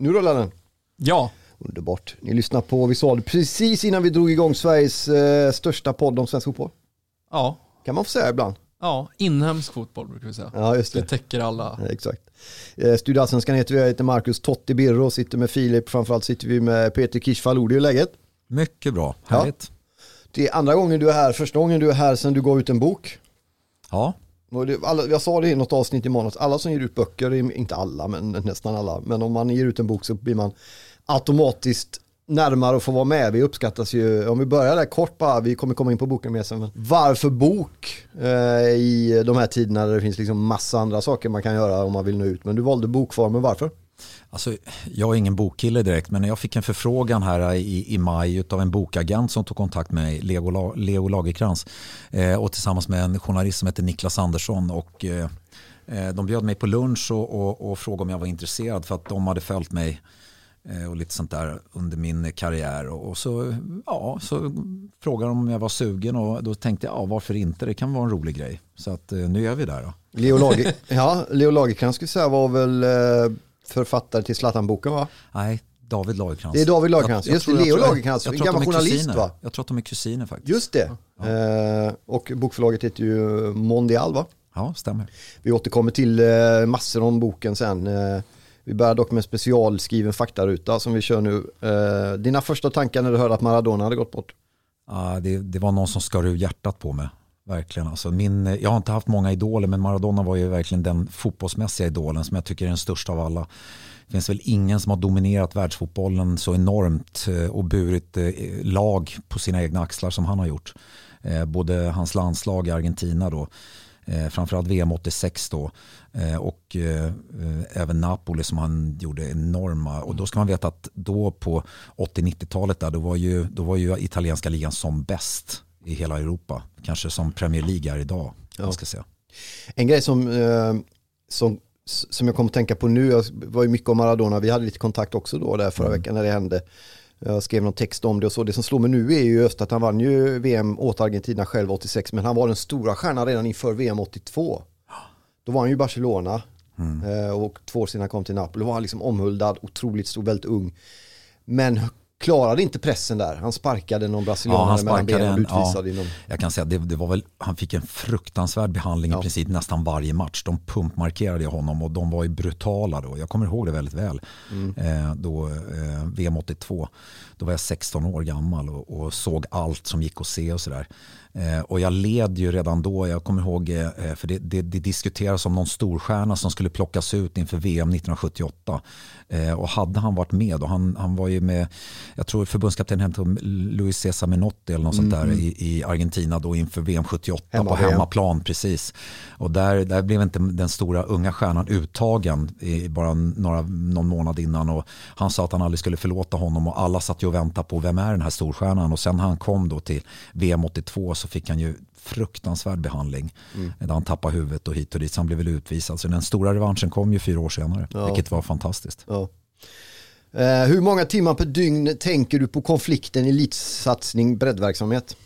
Nu rullar den. Ja. Underbart. Ni lyssnar på, vi sa det precis innan vi drog igång Sveriges största podd om svensk fotboll. Ja. Kan man få säga ibland. Ja, inhemsk fotboll brukar vi säga. Ja, just det. Det täcker alla. Ja, exakt. Studio Allsvenskan heter vi, jag heter Marcus Totti Birro, sitter med Filip, framförallt sitter vi med Peter Kishfaludi i läget. Mycket bra, härligt. Ja. Det är andra gången du är här, första gången du är här sedan du gav ut en bok. Ja. Jag sa det i något avsnitt i månads, alla som ger ut böcker, inte alla men nästan alla, men om man ger ut en bok så blir man automatiskt närmare att få vara med. Vi uppskattas ju, om vi börjar där kort bara, vi kommer komma in på boken med sen, men varför bok i de här tiderna där det finns liksom massa andra saker man kan göra om man vill nå ut, men du valde bokformen, varför? Alltså, jag är ingen bokkille direkt, men jag fick en förfrågan här i maj av en bokagent som tog kontakt med mig, Leo Lagerkrans, och tillsammans med en journalist som heter Niklas Andersson, och de bjöd mig på lunch och frågade om jag var intresserad, för att de hade följt mig och lite sånt där under min karriär, och så frågade de om jag var sugen, och då tänkte jag, varför inte, det kan vara en rolig grej, så att nu är vi där då. Leo Lagerkrans skulle säga var väl författare till Zlatan-boken, va? Nej, David Lagerkrans. Det är David Lagerkrans. Just det, Leo Lagerkrans, en gammal journalist, va? Jag tror att de är kusiner faktiskt. Just det. Ja. Och bokförlaget heter ju Mondial, va? Ja, stämmer. Vi återkommer till massor om boken sen. Vi börjar dock med en specialskriven faktaruta som vi kör nu. Dina första tankar när du hörde att Maradona hade gått bort? Ja, det var någon som skar ur hjärtat på mig. Verkligen. Alltså jag har inte haft många idoler, men Maradona var ju verkligen den fotbollsmässiga idolen som jag tycker är den största av alla. Det finns väl ingen som har dominerat världsfotbollen så enormt och burit lag på sina egna axlar som han har gjort. Både hans landslag i Argentina då, framförallt VM 86 då, och även Napoli som han gjorde enorma, och då ska man veta att då på 80-90-talet där, då var ju italienska ligan som bäst i hela Europa, kanske som Premier League är idag, jag ska säga. En grej som jag kommer att tänka på nu, jag var ju mycket om Maradona, vi hade lite kontakt också då där förra veckan när det hände. Jag skrev någon text om det och så. Det som slår mig nu är ju just att han vann ju VM åt Argentina själv 86, men han var den stora stjärnan redan inför VM 82. Då var han ju i Barcelona och 2 år sedan kom till Napoli. Då var han liksom omhuldad, otroligt stor, väldigt ung. Men klarade inte pressen där. Han sparkade någon brasilianare mellan benen och utvisade inom. Jag kan säga att det var väl, han fick en fruktansvärd behandling i princip nästan varje match. De pumpmarkerade honom och de var ju brutala då. Jag kommer ihåg det väldigt väl. Då VM 82. Då var jag 16 år gammal och såg allt som gick att se och sådär. Och jag led ju redan då, jag kommer ihåg, för det diskuteras om någon storstjärna som skulle plockas ut inför VM 1978. Och hade han varit med, och han var ju med, jag tror förbundskapten hette Luis Cesar Menotti eller något sånt där i Argentina då inför VM 78 på hemmaplan, precis. Och där blev inte den stora unga stjärnan uttagen i bara någon månad innan, och han sa att han aldrig skulle förlåta honom, och alla satt ju och väntade på vem är den här storstjärnan, och sen han kom då till VM 82 så fick han ju fruktansvärd behandling där han tappade huvudet och hit och dit, så han blev väl utvisad. Så den stora revanschen kom ju 4 år senare, vilket var fantastiskt. Ja. Hur många timmar per dygn tänker du på konflikten elitsatsning breddverksamhet?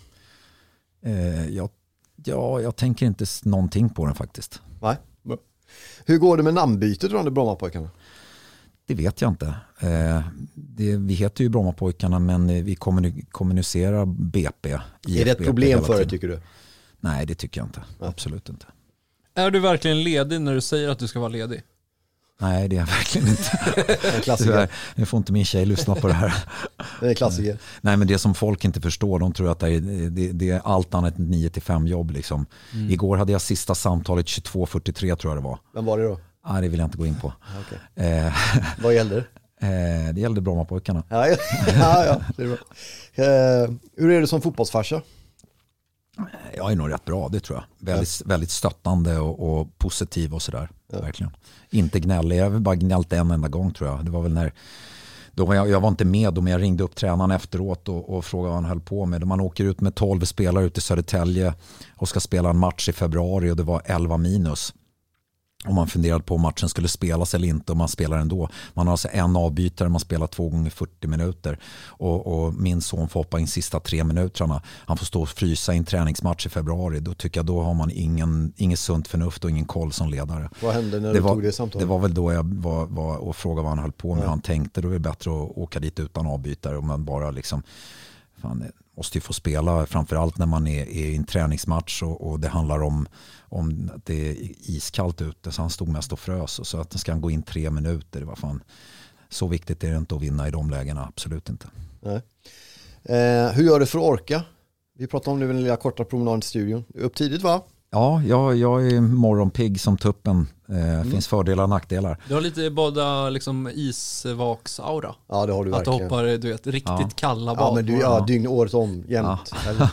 Jag tänker inte någonting på den faktiskt. Nej. Hur går det med namnbytet då, Brommapojkarna? Det vet jag inte. Vi heter ju Brommapojkarna, men vi kommunicerar BP. Är det ett problem för dig, tycker du? Nej, det tycker jag inte. Absolut inte. Är du verkligen ledig när du säger att du ska vara ledig? Nej, det är jag verkligen inte. Nu får inte min tjej lyssna på det här. Det är klassiker. Nej, men det som folk inte förstår, de tror att det är allt annat än 9-5 jobb. Liksom. Igår hade jag sista samtalet 22:43 tror jag det var. Vem var det då? Nej, det vill jag inte gå in på. Okay. Vad gällde det? Det gällde Brommapojkarna. Ja, det är bra. Hur är det som fotbollsfarsa? Jag är nog rätt bra, det tror jag. Väldigt stöttande och positiv och sådär. Verkligen. Inte gnällig, jag har bara gnällt en enda gång tror jag. Det var väl när jag var inte med då, men jag ringde upp tränaren efteråt och frågade vad han höll på med. Man åker ut med 12 spelare ut i Södertälje och ska spela en match i februari och det var 11 minus. Om man funderade på om matchen skulle spelas eller inte, och man spelar ändå. Man har alltså en avbytare, man spelar 2 gånger 40 minuter. Och min son får hoppa in sista 3 minuterna. Han får stå och frysa i en träningsmatch i februari. Då tycker jag då har man inget sunt förnuft och ingen koll som ledare. Vad hände när du tog det samtalet? Det var väl då jag var och frågade vad han höll på med. Han tänkte då är det bättre att åka dit utan avbytare. Och man bara liksom, fan, måste ju få spela, framförallt när man är i en träningsmatch och det handlar om att det är iskallt ute, så han stod mest och frös, och så att ska han gå in 3 minuter, det var fan, så viktigt är det inte att vinna i de lägena, absolut inte. Nej. Hur gör du för att orka? Vi pratade om nu den lilla korta promenaden till studion. Upp tidigt, va? Ja, jag är morgonpigg som tuppen. Finns fördelar och nackdelar. Du har lite båda liksom isvaks-aura. Ja, det har du att verkligen. Att du hoppar, du vet, riktigt kalla bad. Ja, men du dygn året om, jämt.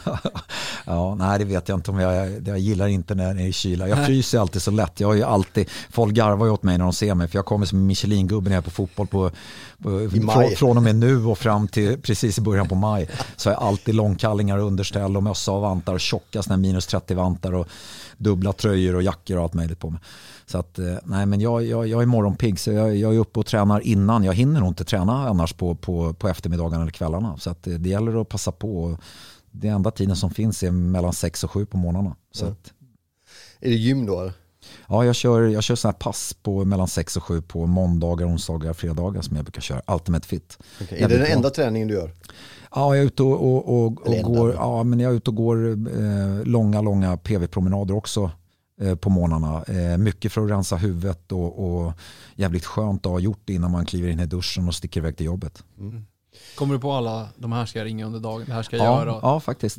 Ja, nej, det vet jag inte om jag gillar inte när det är kyla. Jag fryser alltid så lätt. Jag har ju alltid, folk garvar åt mig när de ser mig, för jag kommer som Michelin-gubben här på fotboll från och med nu och fram till precis i början på maj. Så jag har alltid långkallingar och underställ och mössa och vantar och tjocka såna minus 30 vantar och dubbla tröjor och jackor och allt möjligt på mig. Så att, nej, men jag är morgonpigg, så jag är uppe och tränar innan. Jag hinner nog inte träna annars på eftermiddagarna eller kvällarna. Så att det gäller att passa på. Det enda tiden som finns är mellan 6 och 7 på morgnarna. Så att, är det gym då? Eller? Ja, jag kör såna här pass på mellan 6 och 7 på måndagar, onsdagar, fredagar som jag brukar köra. Ultimate Fit. Okay. Är det den enda träningen du gör? Ja, jag är ute och går. Ja, men jag är ute och går långa PV-promenader också på morgnarna. Mycket för att rensa huvudet och jävligt skönt att ha gjort det innan man kliver in i duschen och sticker iväg till jobbet. Mm. Kommer du på alla, de här ska jag ringa under dagen, det här ska jag göra? Ja, faktiskt.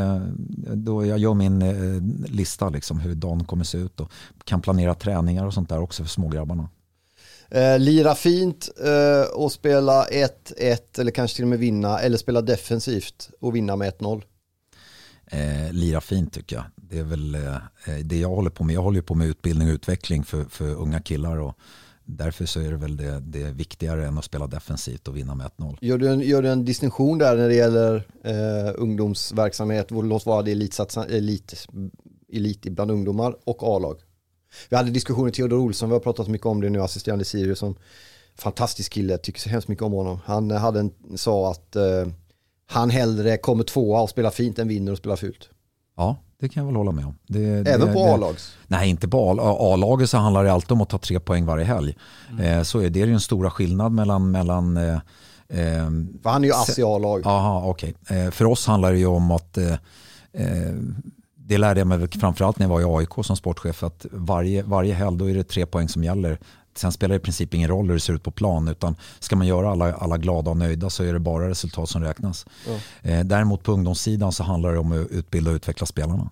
Då jag gör min lista, liksom, hur dagen kommer se ut, och kan planera träningar och sånt där också för smågrabbarna. Lira fint och spela 1-1 eller kanske till och med vinna, eller spela defensivt och vinna med 1-0. Lira fint tycker jag. Det är väl det jag håller på med. Jag håller på med utbildning och utveckling för unga killar, och därför så är det väl det viktigare än att spela defensivt och vinna med 1-0. Gör du en distinktion där när det gäller ungdomsverksamhet? Låt vara det elit bland ungdomar och A-lag. Vi hade diskussioner med Theodor Olsson, vi har pratat mycket om det nu, assisterande Sirius, som fantastisk kille, tycker så hemskt mycket om honom. Han sa att han hellre kommer 2 och spelar fint än vinner och spelar fult. Ja, det kan jag väl hålla med om. Även på A-lags? Nej, inte på A-laget, så handlar det alltid om att ta 3 poäng varje helg. Så är det ju en stora skillnad mellan för han är ju ass i A-lag. Jaha, okej. För oss handlar det ju om att det lärde jag mig framförallt när jag var i AIK som sportchef, att varje helg då är det 3 poäng som gäller. Sen spelar det i princip ingen roll hur det ser ut på plan, utan ska man göra alla glada och nöjda så är det bara resultat som räknas. Däremot på ungdomssidan så handlar det om att utbilda och utveckla spelarna.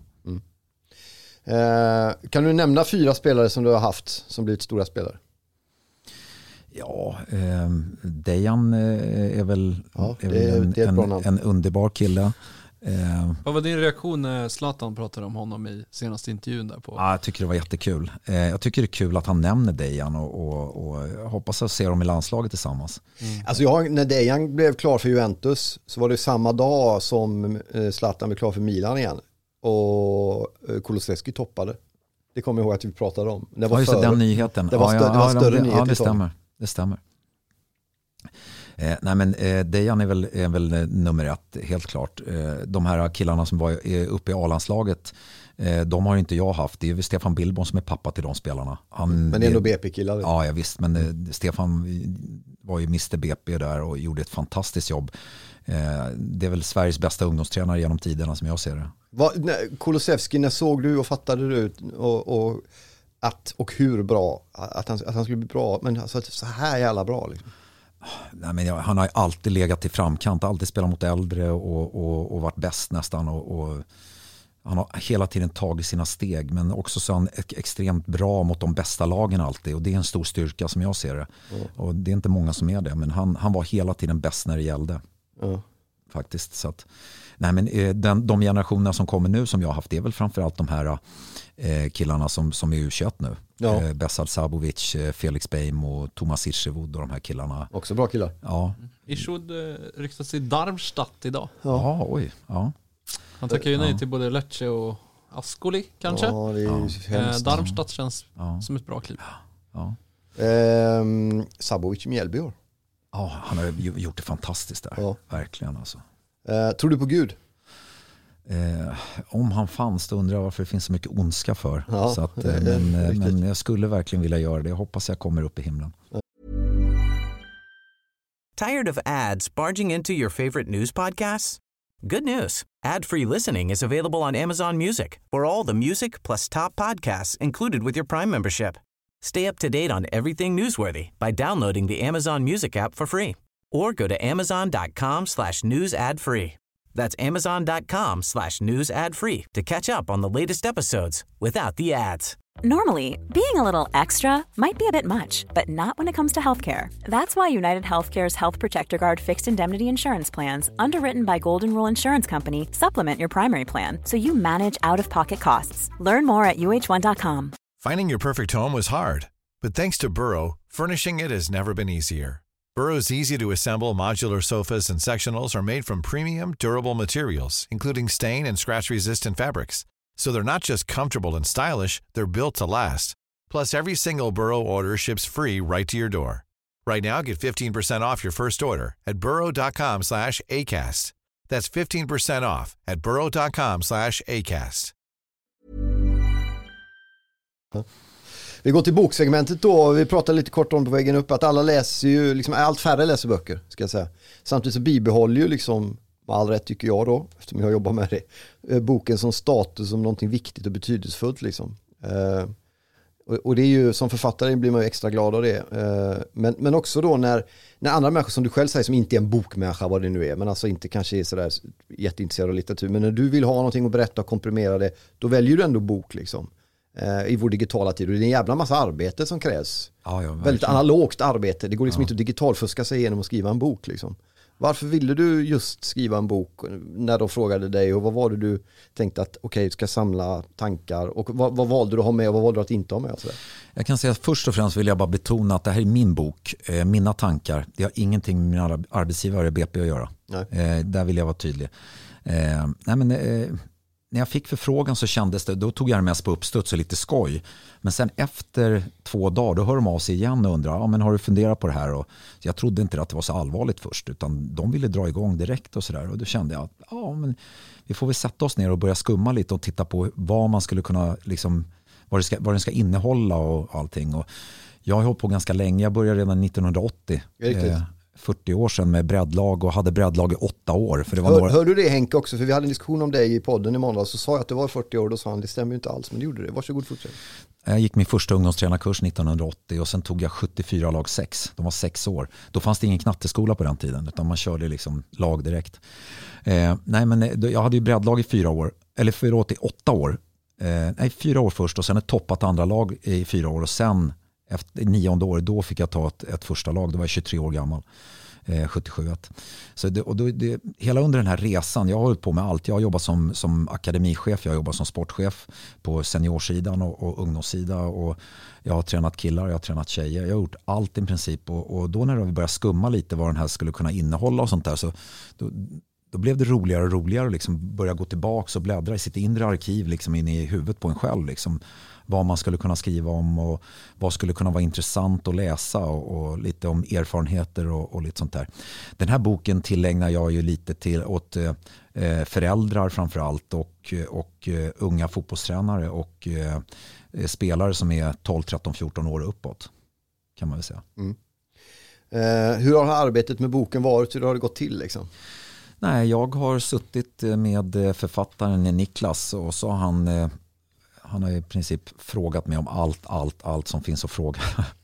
Kan du nämna 4 spelare som du har haft som blivit stora spelare? Ja, Dejan är väl, en underbar kille. Vad var din reaktion när Zlatan pratade om honom i senaste intervjun där på? Ja, jag tycker det var jättekul. Jag tycker det är kul att han nämner Dejan och jag hoppas att se dem i landslaget tillsammans. Alltså när Dejan blev klar för Juventus så var det samma dag som Zlatan blev klar för Milan igen, och Kulusevski toppade. Det kommer jag ihåg att vi pratade om. Det var just den nyheten. Det var större nyhet. Ja, det stämmer. Nej, men Dejan är väl nummer 1, helt klart. De här killarna som var uppe i A-landslaget, de har inte jag haft. Det är Stefan Billborn som är pappa till de spelarna. Men det är ändå BP-killar. Ja, visst. Men Stefan var ju Mr. BP där och gjorde ett fantastiskt jobb. Det är väl Sveriges bästa ungdomstränare genom tiderna som jag ser det. Kulusevski, när såg du och fattade du och hur bra att han skulle bli bra, men alltså, så här jävla bra liksom. Nej, men han har alltid legat i framkant, alltid spelat mot äldre och varit bäst nästan, och han har hela tiden tagit sina steg, men också så är han extremt bra mot de bästa lagen alltid, och det är en stor styrka som jag ser det. Och det är inte många som är det, men han var hela tiden bäst när det gällde. Faktiskt. Så att, nej, men de generationerna som kommer nu som jag har haft, det är väl framförallt de här killarna som är U21 nu. Besal Sabovic, Felix Beim och Thomas Ischevud och de här killarna. Också bra killar. Ja. Ischevud ryktas i Darmstadt idag. Ja, oj. Ja. Han tackar ju nej till både Lecce och Ascoli kanske. Ja, det är ju hemskt. Darmstadt känns som ett bra kliv. Ja. Sabovic i Mjällby år. Ja, han har gjort det fantastiskt där. Ja. Verkligen alltså. Tror du på Gud? Om han fanns, då undrar jag varför det finns så mycket ondska för. Ja, så att, men jag skulle verkligen vilja göra det. Jag hoppas jag kommer upp i himlen. Tired of ads barging into your favorite news podcasts? Good news. Ad-free listening is available on Amazon Music for all the music plus top podcasts included with your Prime membership. Stay up to date on everything newsworthy by downloading the Amazon Music app for free or go to amazon.com/news ad free. That's amazon.com/news ad free to catch up on the latest episodes without the ads. Normally, being a little extra might be a bit much, but not when it comes to healthcare. That's why United Healthcare's Health Protector Guard fixed indemnity insurance plans, underwritten by Golden Rule Insurance Company, supplement your primary plan so you manage out-of-pocket costs. Learn more at uh1.com. Finding your perfect home was hard, but thanks to Burrow, furnishing it has never been easier. Burrow's easy-to-assemble modular sofas and sectionals are made from premium, durable materials, including stain and scratch-resistant fabrics. So they're not just comfortable and stylish, they're built to last. Plus, every single Burrow order ships free right to your door. Right now, get 15% off your first order at burrow.com/acast. That's 15% off at burrow.com/acast. Vi går till boksegmentet då. Vi pratade lite kort om på vägen upp att alla läser ju, liksom, allt färre läser böcker, ska jag säga. Samtidigt så bibehåller ju liksom, med all rätt tycker jag då, eftersom jag jobbar med det, boken som status, som någonting viktigt och betydelsefullt liksom. Och det är ju, som författare blir man ju extra glad av det. Men också då när andra människor, som du själv säger, som inte är en bokmänniska, vad det nu är, men alltså inte kanske är sådär jätteintresserad av litteratur, men när du vill ha någonting att berätta och komprimera det, då väljer du ändå bok liksom. I vår digitala tid. Och det är en jävla massa arbete som krävs. Ja, väldigt analogt arbete. Det går liksom inte att digitalfuska sig igenom att skriva en bok liksom. Varför ville du just skriva en bok när de frågade dig, och vad var det du tänkte att okej, ska samla tankar, och vad valde du att ha med och vad valde du att inte ha med? Så jag kan säga att först och främst vill jag bara betona att det här är min bok, mina tankar. Det har ingenting med min arbetsgivare BP att göra. Där vill jag vara tydlig. När jag fick förfrågan så kändes det, då tog jag det mest på uppstuds och lite skoj. Men sen efter 2 dagar, då hör de av sig igen och undrar, men har du funderat på det här? Och jag trodde inte att det var så allvarligt först, utan de ville dra igång direkt och sådär. Och då kände jag att men vi får väl sätta oss ner och börja skumma lite och titta på vad man skulle kunna, liksom, vad den ska innehålla och allting. Och jag har hållit på ganska länge, jag började redan 1980. 40 år sedan med breddlag och hade breddlag i 8 år. För det var hör du det, Henke, också? För vi hade en diskussion om dig i podden i måndag, så sa jag att det var 40 år, då sa han, det stämmer ju inte alls, men det gjorde det. Varsågod, fortsätt. Jag gick min första ungdomstränarkurs 1980 och sen tog jag 74 lag 6. De var 6 år. Då fanns det ingen knatteskola på den tiden, utan man körde liksom lag direkt. Jag hade ju breddlag i 4 år, eller 8 år. 4 år först, och sen ett toppat andra lag i 4 år, och sen efter 9:e år, då fick jag ta ett första lag. Då var jag 23 år gammal. 77. Så hela under den här resan, jag har hållit på med allt. Jag har jobbat som akademichef, jag har jobbat som sportchef på seniorsidan och ungdomssida, och jag har tränat killar, jag har tränat tjejer. Jag har gjort allt i princip, och då när vi började skumma lite vad den här skulle kunna innehålla och sånt där, så då blev det roligare och roligare att liksom börja gå tillbaka och bläddra i sitt inre arkiv liksom in i huvudet på en själv liksom. Vad man skulle kunna skriva om och vad skulle kunna vara intressant att läsa, och lite om erfarenheter och lite sånt där. Den här boken tillägnar jag ju lite åt föräldrar framförallt, och unga fotbollstränare och spelare som är 12, 13, 14 år uppåt, kan man väl säga. Hur har arbetet med boken varit? Hur har det gått till liksom? Nej, jag har suttit med författaren Niklas, och så har han har i princip frågat mig om allt som finns att fråga.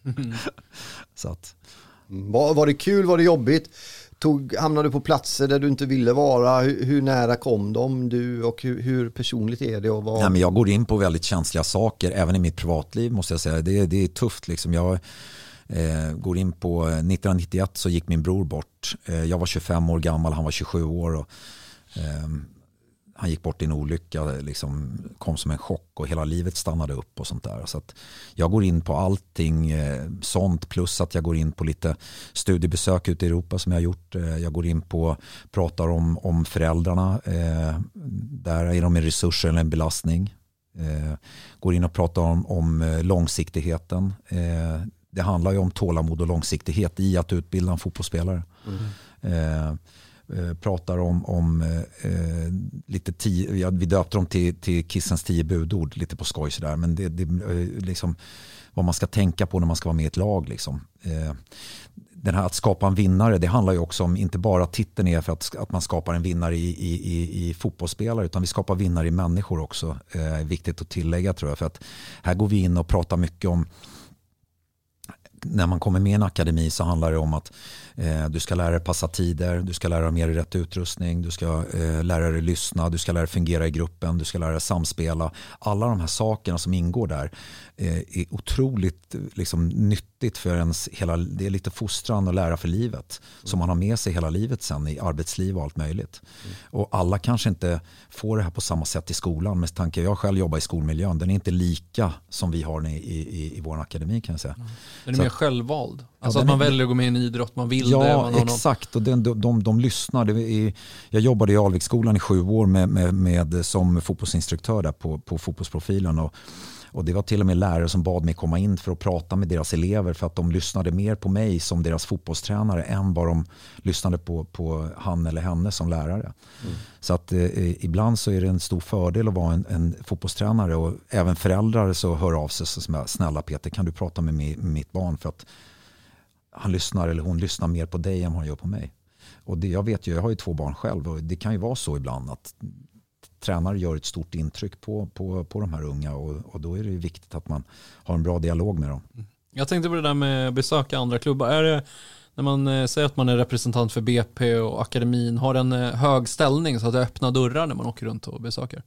Så att. Var det kul? Var det jobbigt? Hamnade du på platser där du inte ville vara? Hur nära kom de? Och hur personligt är det? Och Nej, men jag går in på väldigt känsliga saker, även i mitt privatliv måste jag säga. Det är tufft liksom. Jag går in på 1991 så gick min bror bort. Jag var 25 år gammal, han var 27 år. Och, han gick bort i en olycka, liksom, kom som en chock och hela livet stannade upp och sånt där. Så att jag går in på allting sånt, plus att jag går in på lite studiebesök ute i Europa som jag har gjort. Jag går in på, pratar om föräldrarna, där är de en resurs eller en belastning. Går in och pratar om långsiktigheten. Det handlar ju om tålamod och långsiktighet i att utbilda en fotbollsspelare. Pratar om lite vi döpte dem till Kissens 10 budord lite på skoj sådär, men det liksom vad man ska tänka på när man ska vara med i ett lag liksom. Den här att skapa en vinnare, det handlar ju också om inte bara titeln är för att man skapar en vinnare i fotbollsspelare, utan vi skapar vinnare i människor också. Viktigt att tillägga tror jag, för att här går vi in och pratar mycket om, när man kommer med i en akademi så handlar det om att du ska lära dig passa tider, du ska lära dig mer i rätt utrustning, du ska lära dig lyssna, du ska lära dig fungera i gruppen, du ska lära dig samspela. Alla de här sakerna som ingår där är otroligt liksom, nyttigt för ens det är lite fostran och lära för livet som man har med sig hela livet sen i arbetsliv och allt möjligt. Och alla kanske inte får det här på samma sätt i skolan, med tanke jag själv jobbar i skolmiljön, den är inte lika som vi har i vår akademi kan jag säga. Den är mer självvald. Alltså att man väljer att gå med i en idrott, man vill det. Ja, exakt. Och de lyssnar. Jag jobbade i Alviksskolan i 7 år med som fotbollsinstruktör där på fotbollsprofilen. Och det var till och med lärare som bad mig komma in för att prata med deras elever, för att de lyssnade mer på mig som deras fotbollstränare än vad de lyssnade på han eller henne som lärare. Så att ibland så är det en stor fördel att vara en fotbollstränare, och även föräldrar så hör av sig som är snälla Peter, kan du prata med mitt barn, för att han lyssnar eller hon lyssnar mer på dig än vad han gör på mig. Och det, jag vet ju, jag har ju 2 barn själv, och det kan ju vara så ibland att tränare gör ett stort intryck på de här unga, och då är det viktigt att man har en bra dialog med dem. Jag tänkte på det där med att besöka andra klubbar. Är det, när man säger att man är representant för BP och akademin, har en hög ställning så att det öppnar dörrar när man åker runt och besöker?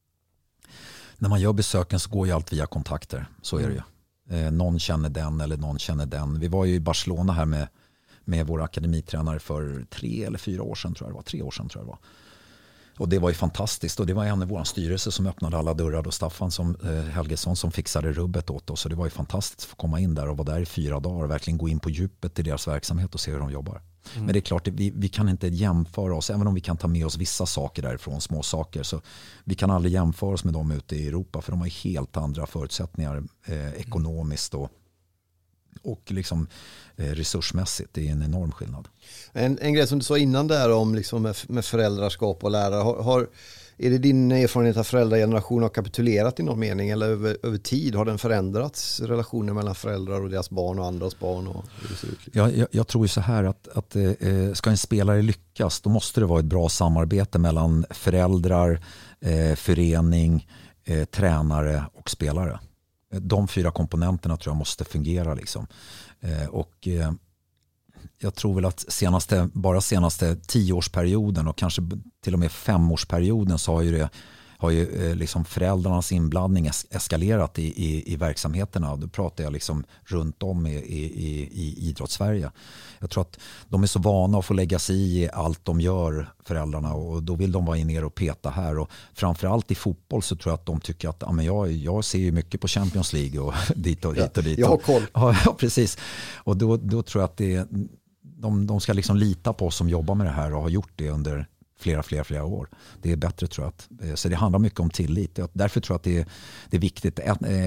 När man gör besöken så går ju allt via kontakter, så är det ju. Någon känner den eller någon känner den. Vi var ju i Barcelona här med våra akademitränare för 3 eller 4 år sedan tror jag det var. 3 år sedan tror jag det var. Och det var ju fantastiskt, och det var en i vår styrelse som öppnade alla dörrar, då Staffan Helgesson som fixade rubbet åt oss. Så det var ju fantastiskt att få komma in där och vara där i 4 dagar och verkligen gå in på djupet i deras verksamhet och se hur de jobbar. Men det är klart, vi kan inte jämföra oss, även om vi kan ta med oss vissa saker därifrån, små saker, så vi kan aldrig jämföra oss med dem ute i Europa, för de har helt andra förutsättningar ekonomiskt och liksom resursmässigt. Det är en enorm skillnad. En grej som du sa innan där om liksom med föräldraskap och lärare, är det din erfarenhet att föräldragenerationen har kapitulerat i någon mening, eller över tid har den förändrats, relationen mellan föräldrar och deras barn och andras barn? Och hur det ser ut? Jag tror ju så här att ska en spelare lyckas, då måste det vara ett bra samarbete mellan föräldrar, förening, tränare och spelare. De 4 komponenterna tror jag måste fungera liksom. Och jag tror väl att senaste 10-årsperioden och kanske till och med 5-årsperioden så har ju liksom föräldrarnas inblandning eskalerat i verksamheterna. Då pratar jag liksom runt om i idrottssverige. Jag tror att de är så vana att få lägga sig i allt de gör, föräldrarna, och då vill de vara in och peta här. Och framförallt i fotboll så tror jag att de tycker att jag ser ju mycket på Champions League och dit och dit. Jag har koll. Ja, precis. Och då tror jag att de ska liksom lita på oss som jobbar med det här och har gjort det under flera år. Det är bättre tror jag. Så det handlar mycket om tillit. Därför tror jag att det är viktigt.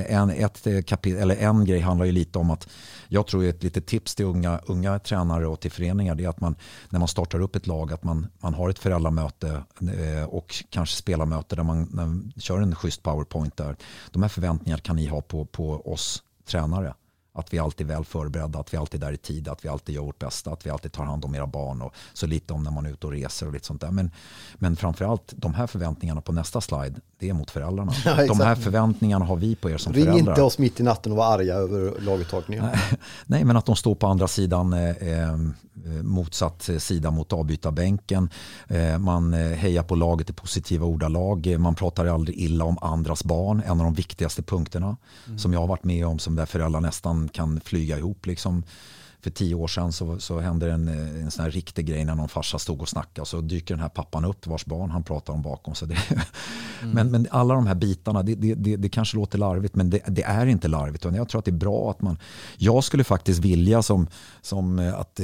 En grej handlar ju lite om att jag tror ett litet tips till unga tränare och till föreningar, det är att man när man startar upp ett lag, att man har ett föräldramöte och kanske spelarmöte där man kör en schysst PowerPoint där. De här förväntningarna kan ni ha på oss tränare. Att vi alltid är väl förberedda, att vi alltid är där i tid, att vi alltid gör vårt bästa, att vi alltid tar hand om era barn, och så lite om när man är ute och reser och lite sånt där. Men framförallt de här förväntningarna på nästa slide, det är mot föräldrarna. Ja, de här förväntningarna har vi på er som föräldrar. Ring inte oss mitt i natten och var arga över laguttagningen. Nej, men att de står på andra sidan, motsatt sida mot avbytarbänken. Man hejar på laget i positiva ordalag. Man pratar aldrig illa om andras barn. En av de viktigaste punkterna som jag har varit med om, som där föräldrar nästan kan flyga ihop liksom. för 10 år sedan så hände en sån här riktig grej när någon farsa stod och snackade, så dyker den här pappan upp vars barn han pratar om bakom. Så men alla de här bitarna, det kanske låter larvigt, men det är inte larvigt. Och jag tror att det är bra att jag skulle faktiskt vilja som att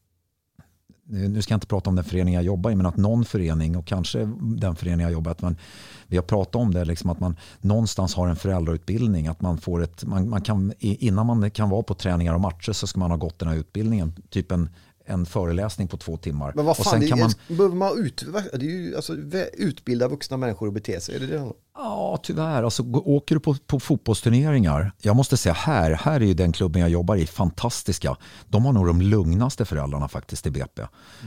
nu ska jag inte prata om den förening jag jobbar i, men att någon förening, och kanske den förening jag jobbar, att vi har pratat om det, liksom att man någonstans har en föräldrautbildning, att man får man kan, innan man kan vara på träningar och matcher, så ska man ha gått den här utbildningen, typ en föreläsning på 2 timmar. Men vad fan, och sen kan behöver man det är ju alltså utbilda vuxna människor att bete sig, är det? Ja, tyvärr. Alltså, åker du på fotbollsturneringar, jag måste säga här är ju den klubben jag jobbar i fantastiska. De har nog de lugnaste föräldrarna faktiskt i BP.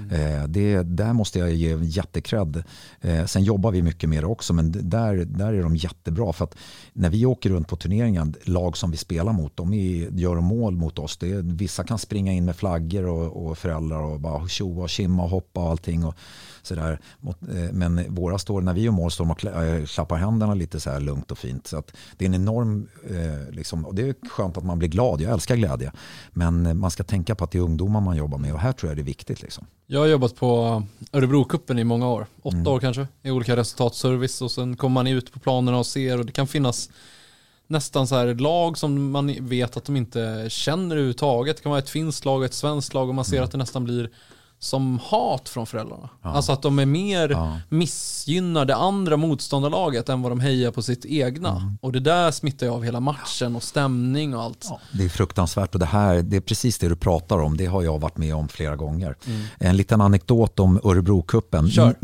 Där måste jag ge jättekredd. Sen jobbar vi mycket mer också, men där är de jättebra. För att när vi åker runt på turneringen, lag som vi spelar mot, de gör mål mot oss. Vissa kan springa in med flaggor och föräldrar och bara tjoa och kimma och hoppa och allting och sådär. Men våra står, när vi gör mål, står de och klappar händerna lite så här lugnt och fint. Så att det är en enorm liksom, och det är skönt att man blir glad. Jag älskar glädje. Men man ska tänka på att det är ungdomar man jobbar med, och här tror jag det är viktigt liksom. Jag har jobbat på Örebro-cupen i många år, 8 år kanske, i olika resultatservice, och sen kommer man ut på planerna och ser, och det kan finnas nästan så här lag som man vet att de inte känner överhuvudtaget. Det kan vara ett finskt lag och ett svenskt lag, och man ser att det nästan blir som hat från föräldrarna. Ja. Alltså att de är mer missgynnar det andra motståndarlaget än vad de hejar på sitt egna. Och det där smittar ju av hela matchen och stämning och allt. Ja. Det är fruktansvärt, och det är precis det du pratar om. Det har jag varit med om flera gånger. En liten anekdot om Örebro-cupen.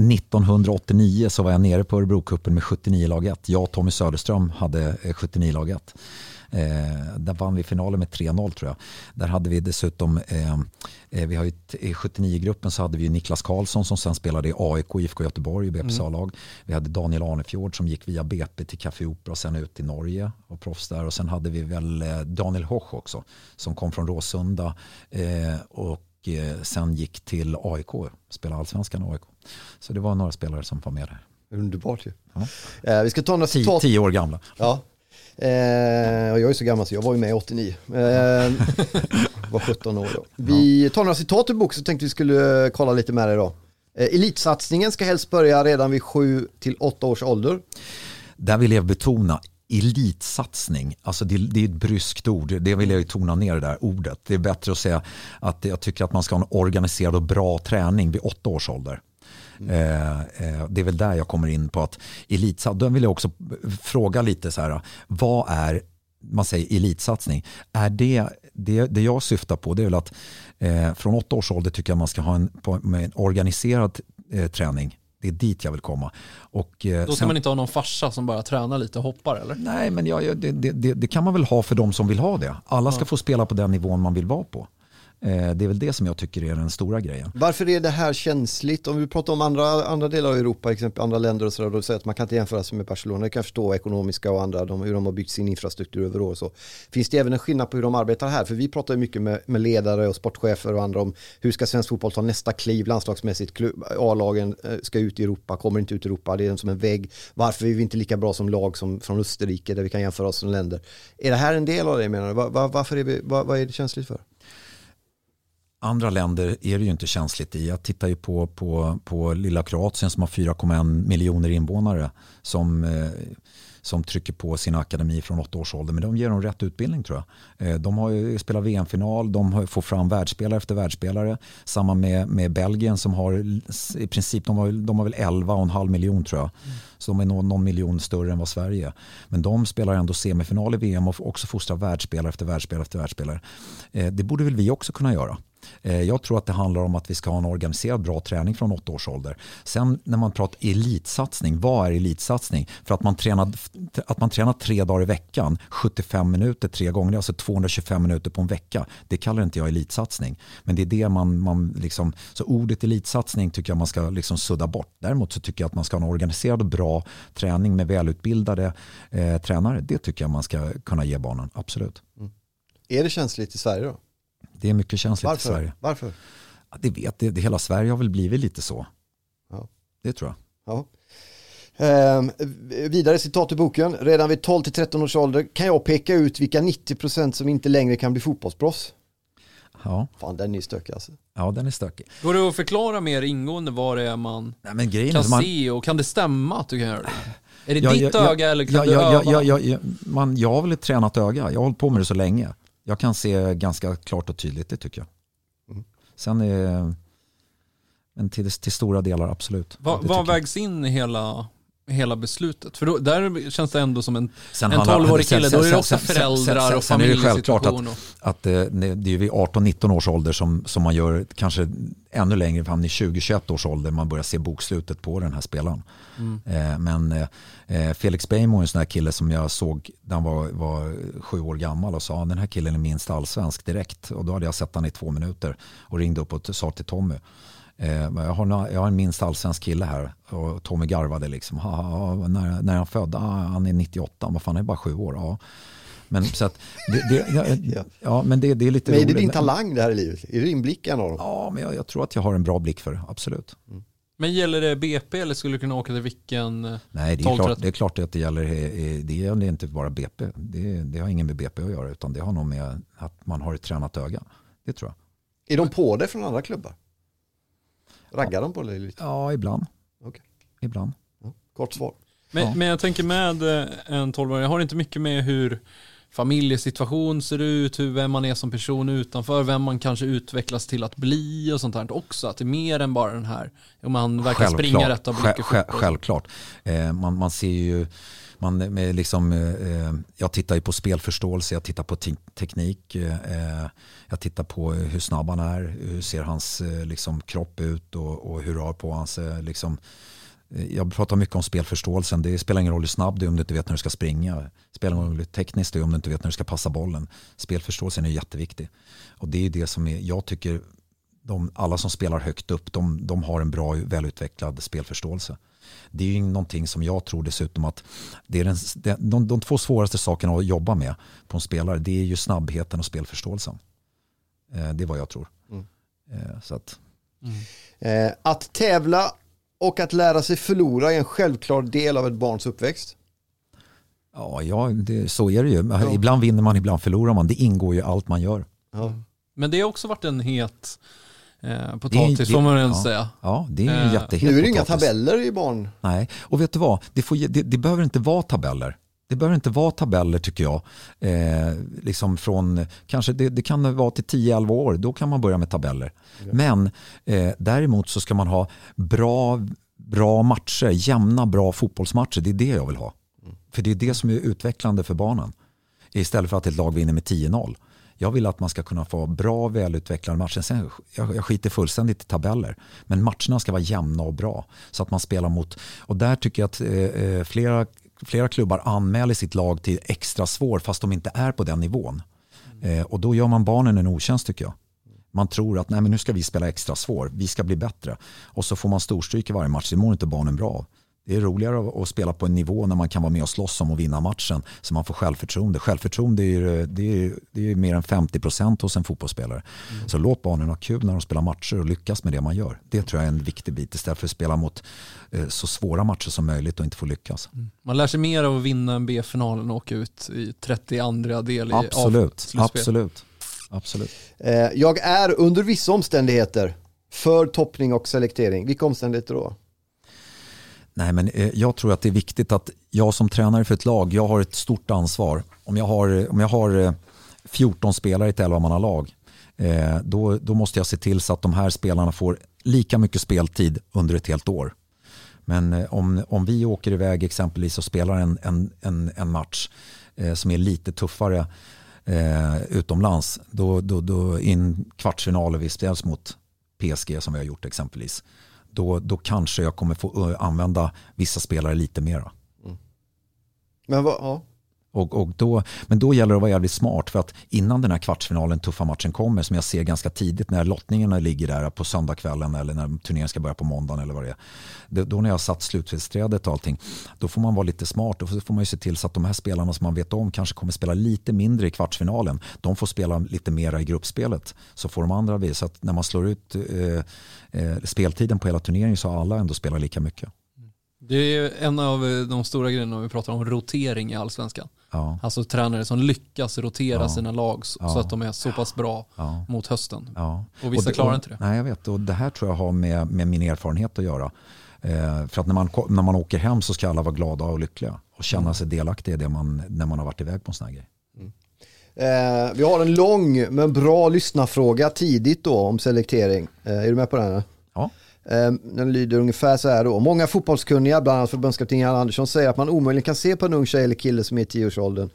1989 så var jag nere på Örebro-cupen med 79 lag 1. Jag och Tommy Söderström hade 79 lag 1. Där vann vi finalen med 3-0 tror jag. Där hade vi dessutom vi har ju i 79-gruppen så hade vi Niklas Karlsson som sen spelade i AIK, IFK Göteborg, BP's A-lag. Vi hade Daniel Arnefjord som gick via BP till Café Opera och sen ut i Norge och proffs där. Och sen hade vi väl Daniel Hoch också som kom från Råsunda och sen gick till AIK, spelade allsvenskan AIK. Så det var några spelare som var med där. Underbart ju. Ja. Vi ska ta några citat. 10 år gamla. Ja. Och jag är så gammal så jag var ju med i 89. Var 17 år då. Vi tar några citat ur bok, så tänkte vi skulle kolla lite med det idag. Elitsatsningen ska helst börja redan vid 7 till 8 års ålder. Där vill jag betona elitsatsning. Alltså det är ett bryskt ord. Det vill jag ju tona ner det där ordet. Det är bättre att säga att jag tycker att man ska ha en organiserad och bra träning vid 8 års ålder. Det är väl där jag kommer in på att elitsatsning. Då vill jag också fråga lite så här, vad är, man säger elitsatsning, är det jag syftar på, det är väl att från 8 års ålder tycker jag man ska ha en organiserad träning. Det är dit jag vill komma. Och, då ska man inte ha någon farsa som bara tränar lite och hoppar, eller? Nej, men det kan man väl ha för de som vill ha det. Alla ska få spela på den nivån man vill vara på. Det är väl det som jag tycker är den stora grejen. Varför är det här känsligt? Om vi pratar om andra delar av Europa, exempel andra länder och sådär, då säger att man kan inte jämföra sig med Barcelona. Jag kan förstå ekonomiska och andra, hur de har byggt sin infrastruktur över år. Så finns det även en skillnad på hur de arbetar här? För vi pratar ju mycket med ledare och sportchefer och andra om hur ska svensk fotboll ta nästa kliv landslagsmässigt. A-lagen ska ut i Europa, kommer inte ut i Europa. Det är som en vägg. Varför är vi inte lika bra som lag som från Österrike där vi kan jämföra oss som länder? Är det här en del av det, menar du? Vad är det känsligt för? Andra länder är det ju inte känsligt i. Jag tittar ju på lilla Kroatien som har 4,1 miljoner invånare som trycker på sin akademi från 8 års ålder. Men de ger dem rätt utbildning tror jag. De har ju spelat VM-final, de får fram världsspelare efter världsspelare. Samma med Belgien som har i princip, de har väl 11,5 miljoner tror jag. Så de är någon miljon större än vad Sverige är. Men de spelar ändå semifinal i VM och också fostrar världsspelare efter världsspelare efter världsspelare. Det borde väl vi också kunna göra. Jag tror att det handlar om att vi ska ha en organiserad bra träning från 8 års ålder. Sen när man pratar elitsatsning, vad är elitsatsning? För att man tränar 3 dagar i veckan, 75 minuter 3 gånger, alltså 225 minuter på en vecka. Det kallar inte jag elitsatsning. Men det är det man liksom, så ordet elitsatsning tycker jag man ska liksom sudda bort. Däremot så tycker jag att man ska ha en organiserad och bra träning med välutbildade tränare. Det tycker jag man ska kunna ge barnen, absolut. Är det känsligt i Sverige då? Det är mycket känsligt i Sverige. Varför? Ja, det hela Sverige har väl blivit lite så. Ja. Det tror jag. Ja. Vidare citat i boken. Redan vid 12-13 års ålder kan jag peka ut vilka 90% som inte längre kan bli fotbollsproffs. Ja. Fan, den är stökig alltså. Ja, den är stökig. Går det att förklara mer ingående vad det är man grejen kan se och kan det stämma att du kan göra det? Är det ditt öga eller kan du öva? Jag har väl ett tränat öga. Jag har hållit på med det så länge. Jag kan se ganska klart och tydligt, det tycker jag. Sen men till stora delar absolut. Vad vägs in i hela beslutet? För då, där känns det ändå som en 12-årig kille. Då är det också föräldrar och familjesituation. Att det är ju vid 18-19 års ålder som man gör kanske ännu längre fram i 20-21 års ålder man börjar se bokslutet på den här spelaren. Men Felix Beijmo är en sån här kille som jag såg när han var 7 år gammal och sa den här killen är minst allsvensk direkt. Och då hade jag sett han i 2 minuter och ringde upp och sa till Tommy. Jag har en minst allsvensk kille här och Tommy garvade liksom. När han födde, han är 98, vad fan är bara 7 år. Ja. Men så att men det är lite men är roligt. det din talang det här i livet? Är det din blick en av dem? Ja, men jag tror att jag har en bra blick för det, absolut. Men gäller det BP eller skulle du kunna åka till vilken? Nej, det är klart att det gäller inte bara BP. Det har ingen med BP att göra utan det har nog med att man har ett tränat öga. Det tror jag. Är de på det från andra klubbar? Raggar de på det lite? Ja, ibland. Okay. Ibland. Ja, kort svar. Men jag tänker med en 12-åring, jag har inte mycket med hur familjesituation ser ut, vem man är som person utanför, vem man kanske utvecklas till att bli och sånt här också. Att det är mer än bara den här, om man verkar springa rätt och blicka fotboll. Självklart. Man ser ju, jag tittar ju på spelförståelse, jag tittar på teknik, jag tittar på hur snabb han är, hur ser hans kropp ut och hur rör på hans jag pratar mycket om spelförståelsen. Det spelar ingen roll hur snabb du är om du inte vet när du ska springa. Det spelar ingen roll hur tekniskt du är om du inte vet när du ska passa bollen. Spelförståelsen är jätteviktig. Och det är det som jag tycker alla som spelar högt upp, de har en bra, välutvecklad spelförståelse. Det är ju någonting som jag tror dessutom att det är de 2 svåraste sakerna att jobba med på en spelare. Det är ju snabbheten och spelförståelsen. Det är vad jag tror. Så att. Att tävla och att lära sig förlora är en självklar del av ett barns uppväxt. Ja, så är det ju. Ja. Ibland vinner man, ibland förlorar man. Det ingår ju allt man gör. Ja. Men det har också varit en het potatis får man väl säga. Ja, det är en jättehet potatis. Nu är det inga tabeller i barn. Nej, och vet du vad? Det behöver inte vara tabeller. Det behöver inte vara tabeller tycker jag. Från, kanske det kan vara till 10-11 år. Då kan man börja med tabeller. Ja. Men däremot så ska man ha bra matcher. Jämna bra fotbollsmatcher. Det är det jag vill ha. För det är det som är utvecklande för barnen. Istället för att ett lag vinner med 10-0. Jag vill att man ska kunna få bra, välutvecklade matcher. Sen, jag skiter fullständigt i tabeller. Men matcherna ska vara jämna och bra. Så att man spelar mot. Och där tycker jag att flera klubbar anmäler sitt lag till extra svår fast de inte är på den nivån. Och då gör man barnen en otjänst tycker jag. Man tror att nej, men nu ska vi spela extra svår. Vi ska bli bättre. Och så får man storstryk i varje match. Det mår inte barnen bra av. Det är roligare att spela på en nivå när man kan vara med och slåss om att vinna matchen så man får självförtroende. Självförtroende är ju mer än 50% hos en fotbollsspelare. Så låt barnen ha kul när de spelar matcher och lyckas med det man gör. Det tror jag är en viktig bit istället för att spela mot så svåra matcher som möjligt och inte få lyckas. Man lär sig mer av att vinna en B-finalen och åka ut i 32 del i Absolut. Jag är under vissa omständigheter för toppning och selektering. Vilka omständigheter då? Nej, men jag tror att det är viktigt att jag som tränare för ett lag, jag har ett stort ansvar. Om jag har 14 spelare i ett 11-mannalag, då måste jag se till så att de här spelarna får lika mycket speltid under ett helt år. Men om vi åker iväg exempelvis och spelar en match som är lite tuffare utomlands, då i en kvartsfinal vi ställs mot PSG som vi har gjort exempelvis. Då kanske jag kommer få använda vissa spelare lite mer. Men ja. Men då gäller det att vara jävligt smart för att innan den här kvartsfinalen, tuffa matchen kommer som jag ser ganska tidigt när lottningarna ligger där på söndagskvällen eller när turneringen ska börja på måndagen eller vad det är. Då när jag har satt slutspelsträdet och allting, då får man vara lite smart. Då får man ju se till så att de här spelarna som man vet om kanske kommer spela lite mindre i kvartsfinalen. De får spela lite mera i gruppspelet. Så får de andra vid. Så att när man slår ut speltiden på hela turneringen så har alla ändå spelat lika mycket. Det är en av de stora grejerna om vi pratar om rotering i Allsvenskan. Ja. Alltså tränare som lyckas rotera sina lag så att de är så pass bra mot hösten. Ja. Och vissa klarar inte det. Nej, jag vet. Och det här tror jag har med min erfarenhet att göra. För att när man åker hem så ska alla vara glada och lyckliga. Och känna sig delaktiga i det när man har varit iväg på en sån här grej. Vi har en lång men bra lyssnarfråga tidigt då om selektering. Är du med på den? Ja. Den lyder ungefär så här då. Många fotbollskunniga, bland annat förbundskapten Jan Andersson, säger att man omöjligen kan se på en ung tjej eller kille som är i 10-årsåldern,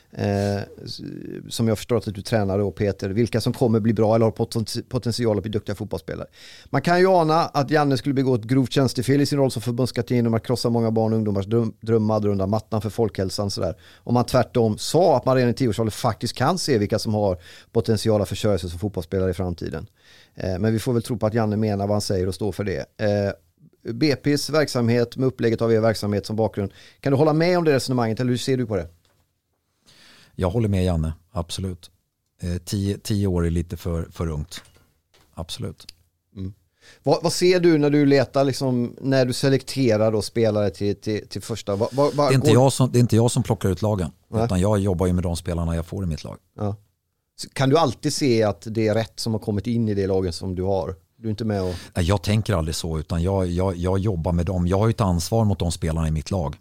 som jag förstår att du tränar då, Peter, vilka som kommer bli bra eller har potential att bli duktiga fotbollsspelare. Man kan ju ana att Janne skulle begå ett grovt tjänstefel i sin roll som förbundskapten genom att krossa många barn och ungdomars drömmar, dra undan mattan för folkhälsan sådär. Om man tvärtom sa att man redan i 10-årsåldern faktiskt kan se vilka som har potential att försörja sig som fotbollsspelare i framtiden. Men vi får väl tro på att Janne menar vad han säger och står för det. BP's verksamhet med upplägget av er verksamhet som bakgrund. Kan du hålla med om det resonemanget eller hur ser du på det? Jag håller med Janne, absolut. 10 år är lite för ungt. Absolut. Mm. Vad ser du när du letar, liksom, när du selekterar då spelare till första? Det är inte jag som plockar ut lagen. Nej. Utan jag jobbar ju med de spelarna jag får i mitt lag. Ja. Kan du alltid se att det är rätt som har kommit in i det lagen som du har? Du är inte med och... Nej, jag tänker aldrig så, utan jag jobbar med dem. Jag har ju ett ansvar mot de spelarna i mitt lag.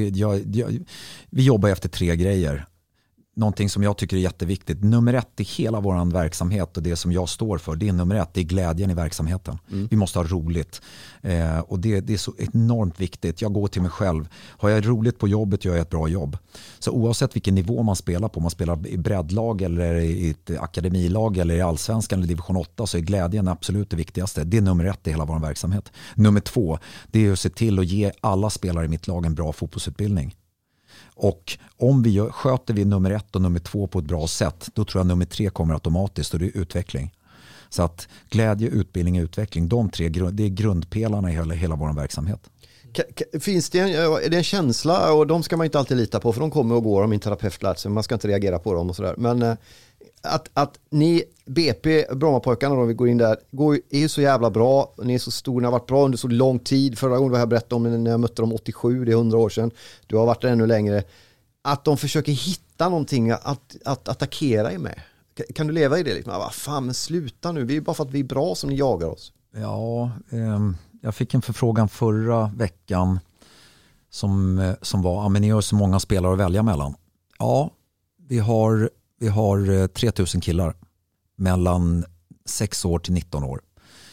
Vi jobbar efter 3 grejer. Någonting som jag tycker är jätteviktigt. Nummer 1 i hela vår verksamhet och det som jag står för, det är nummer 1, det är glädjen i verksamheten. Vi måste ha roligt. Och det är så enormt viktigt. Jag går till mig själv. Har jag roligt på jobbet gör jag ett bra jobb. Så oavsett vilken nivå man spelar på, man spelar i breddlag eller i ett akademilag eller i allsvenskan eller division 8, så är glädjen absolut det viktigaste. Det är nummer 1 i hela vår verksamhet. Nummer 2, det är att se till att ge alla spelare i mitt lag en bra fotbollsutbildning. Och om sköter vi nummer 1 och nummer 2 på ett bra sätt, då tror jag nummer 3 kommer automatiskt, och det är utveckling. Så att glädje, utbildning och utveckling, de 3 det är grundpelarna i hela vår verksamhet. Finns det är det en känsla, och de ska man inte alltid lita på för de kommer och går om en terapeut lärt sig, man ska inte reagera på dem och sådär. Men att ni BP, Brommapojkarna då, vi går in där, är ju så jävla bra, ni är så stor, ni har varit bra under så lång tid. Förra gången jag berättade om när jag mötte dem 87, det är 100 år sedan, du har varit där ännu längre. Att de försöker hitta någonting att attackera er med. Kan du leva i det? Liksom? Vad fan, men sluta nu, vi är bara för att vi är bra som ni jagar oss. Ja, jag fick en förfrågan förra veckan som var, men ni har så många spelare att välja mellan. Ja, vi har 3000 killar mellan 6 år till 19 år.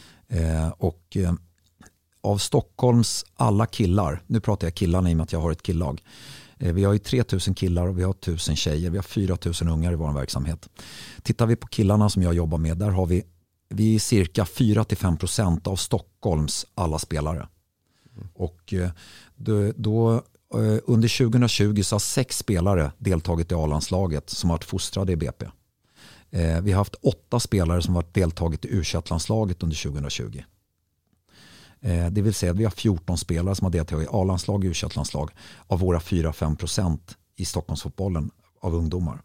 Och av Stockholms alla killar, nu pratar jag killarna i och med att jag har ett killag. Vi har ju 3000 killar och vi har 1000 tjejer. Vi har 4000 ungar i vår verksamhet. Tittar vi på killarna som jag jobbar med, där har vi är cirka 4-5% av Stockholms alla spelare. Och då under 2020 så har 6 spelare deltagit i A-landslaget som har varit fostrade i BP. Vi har haft 8 spelare som har deltagit i U21-landslaget under 2020. Det vill säga att vi har 14 spelare som har deltagit i A-landslag och U21-landslag av våra 4-5% i Stockholmsfotbollen av ungdomar.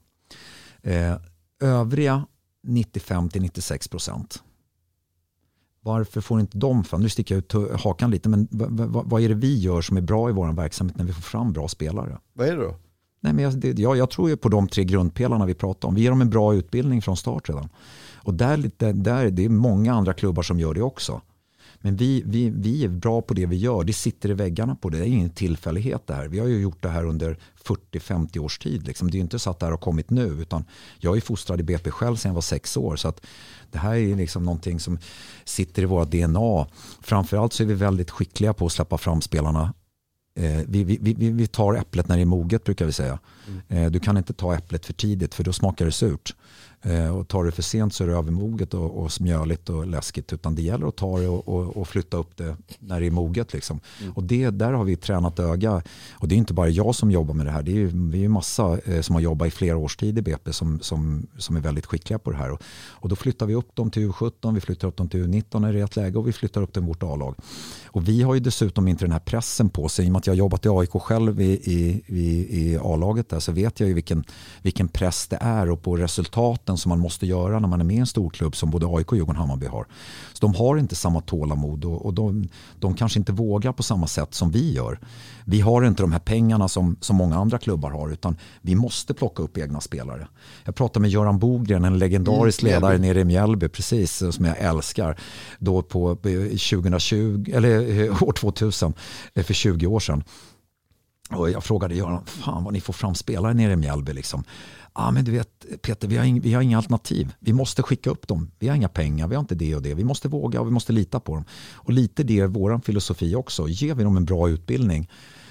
Övriga 95-96%. Varför får inte de fram? Nu sticker jag ut hakan lite, men vad är det vi gör som är bra i vår verksamhet när vi får fram bra spelare? Vad är det då? Nej, men jag tror ju på de 3 grundpelarna vi pratar om. Vi ger dem en bra utbildning från start redan. Och det är många andra klubbar som gör det också. Men vi är bra på det vi gör. Det sitter i väggarna på det. Det är ingen tillfällighet det här. Vi har ju gjort det här under 40-50 års tid. Liksom. Det är ju inte så att det här har kommit nu. Utan jag är fostrad i BP själv sedan jag var 6 år. Så att det här är liksom någonting som sitter i våra DNA. Framförallt så är vi väldigt skickliga på att släppa fram spelarna. Vi tar äpplet när det är moget, brukar vi säga. Du kan inte ta äpplet för tidigt, för då smakar det surt. Och tar det för sent så är det övermoget och smjöligt och läskigt, utan det gäller att ta det och flytta upp det när det är moget liksom. Och där har vi tränat öga, och det är inte bara jag som jobbar med det här, vi är massa som har jobbat i flera års tid i BP som är väldigt skickliga på det här, och då flyttar vi upp dem till U17, vi flyttar upp dem till U19 när det är ett läge, och vi flyttar upp dem i vårt A-lag. Och vi har ju dessutom inte den här pressen på sig, i och med att jag har jobbat i AIK själv i A-laget där, så vet jag ju vilken press det är, och på resultat resultaten som man måste göra när man är med i en stor klubb som både AIK och Djurgården Hammarby har. Så de har inte samma tålamod och de kanske inte vågar på samma sätt som vi gör. Vi har inte de här pengarna som många andra klubbar har, utan vi måste plocka upp egna spelare. Jag pratade med Göran Bogren, en legendarisk ledare nere i Mjällby, precis, som jag älskar, då på 2020, eller år 2000, för 20 år sedan. Och jag frågade Göran, fan vad ni får fram spelare nere i Mjällby liksom. Men du vet Peter, vi har inga alternativ. Vi måste skicka upp dem. Vi har inga pengar, vi har inte det och det. Vi måste våga och vi måste lita på dem. Och lite det är vår filosofi också. Ger vi dem en bra utbildning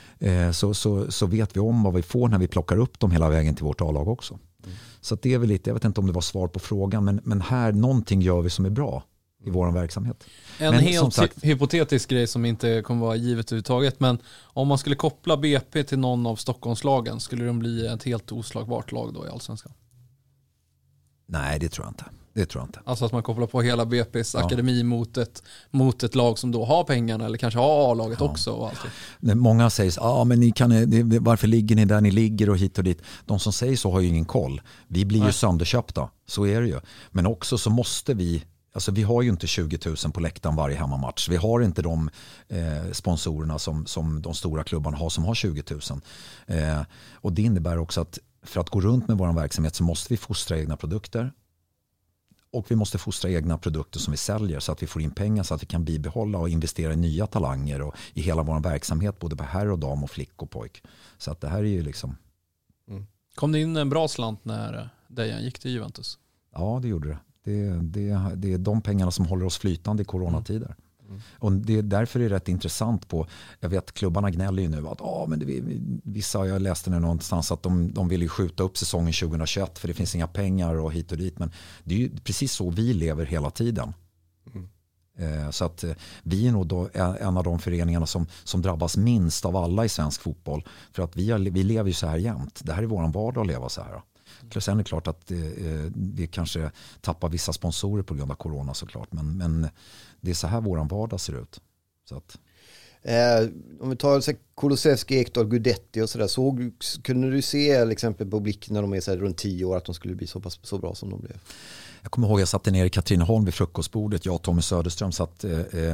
så vet vi om vad vi får när vi plockar upp dem hela vägen till vårt A-lag också. Så att det är väl lite, jag vet inte om det var svar på frågan, men här någonting gör vi som är bra i vår verksamhet. En helt hypotetisk grej som inte kommer vara givet överhuvudtaget, men om man skulle koppla BP till någon av Stockholmslagen, skulle de bli ett helt oslagbart lag då i Allsvenskan? Nej, det tror jag inte. Alltså att man kopplar på hela BPs akademi mot ett lag som då har pengarna eller kanske har A-laget också. Och allt. Många säger men ni varför ligger ni där ni ligger och hit och dit. De som säger så har ju ingen koll. Vi blir ju sönderköpta, så är det ju. Men också så måste vi, alltså vi har ju inte 20 000 på läktaren varje hemmamatch. Vi har inte de sponsorerna som de stora klubbarna har som har 20 000. Och det innebär också att för att gå runt med vår verksamhet så måste vi fostra egna produkter. Och vi måste fostra egna produkter som vi säljer så att vi får in pengar så att vi kan bibehålla och investera i nya talanger och i hela vår verksamhet, både på herr och dam och flick och pojk. Så att det här är ju liksom... Kom det in en bra slant när Dejan gick till Juventus? Ja, det gjorde det. Det är de pengarna som håller oss flytande i coronatider. Och det är därför det är rätt intressant på, jag vet klubbarna gnäller ju nu att vissa, jag läste det någonstans att de vill ju skjuta upp säsongen 2021 för det finns inga pengar och hit och dit, men det är ju precis så vi lever hela tiden. Så att vi är nog då en av de föreningarna som drabbas minst av alla i svensk fotboll, för att vi lever ju så här jämt. Det här är våran vardag att leva så här. Sen är det klart att vi kanske tappar vissa sponsorer på grund av corona såklart. Men det är så här våran vardag ser ut. Så att. Om vi tar Kulusevski, Ekdal, Gudetti och sådär. Kunde du se till exempel på Blick när de är så här runt 10 år att de skulle bli så bra som de blev? Jag kommer ihåg jag satt ner i Katrineholm vid frukostbordet. Jag och Tommy Söderström satt,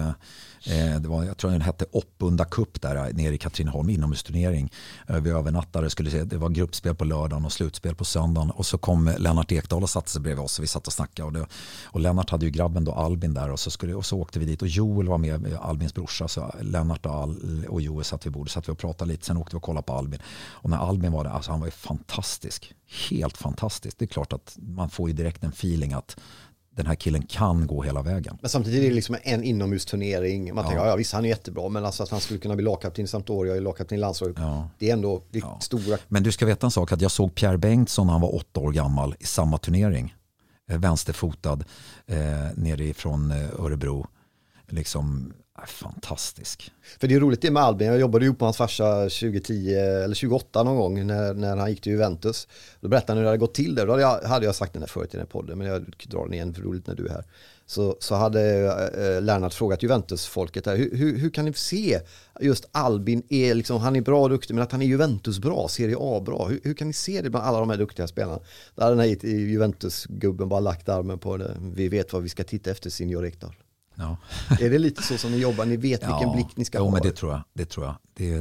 jag tror den hette Oppunda Cup där nere i Katrineholm, inomhusturnering. Vi övernattade, det var gruppspel på lördagen och slutspel på söndagen. Och så kom Lennart Ekdal och satte sig bredvid oss och vi satt och snackade. Och Lennart hade ju grabben då, Albin där, och så åkte vi dit. Och Joel var med, Albins brorsa, så Lennart och Joel satt vid bordet, satt vi och pratade lite. Sen åkte vi och kollade på Albin. Och när Albin var där, alltså han var ju fantastisk. Helt fantastiskt. Det är klart att man får ju direkt en feeling att den här killen kan gå hela vägen. Men samtidigt är det liksom en inomhusturnering. Man tänker, visst han är jättebra, men alltså att han skulle kunna bli lagkapten i Sampdoria och lagkapten i landslaget. Ja. Det är ändå stora. Men du ska veta en sak, att jag såg Pierre Bengtsson när han var 8 år gammal i samma turnering. Vänsterfotad nere från Örebro. Liksom fantastisk. För det är roligt det med Albin. Jag jobbade ihop med hans farsa 2010 eller 2008 någon gång när han gick till Juventus. Då berättade han hur det hade gått till där. Då hade jag sagt den här förut i den här podden, men jag drar den igen för roligt när du är här. Så hade Lennart frågat Juventus-folket där, hur kan ni se just Albin är liksom, han är bra och duktig, men att han är Juventus bra, Serie A bra. Hur kan ni se det bland alla de här duktiga spelarna? Där den här Juventus-gubben bara lagt armen på det. Vi vet vad vi ska titta efter, Signor Ekdal. Ja. Är det lite så som ni jobbar? Ni vet vilken blick ni ska ha? Men det tror jag.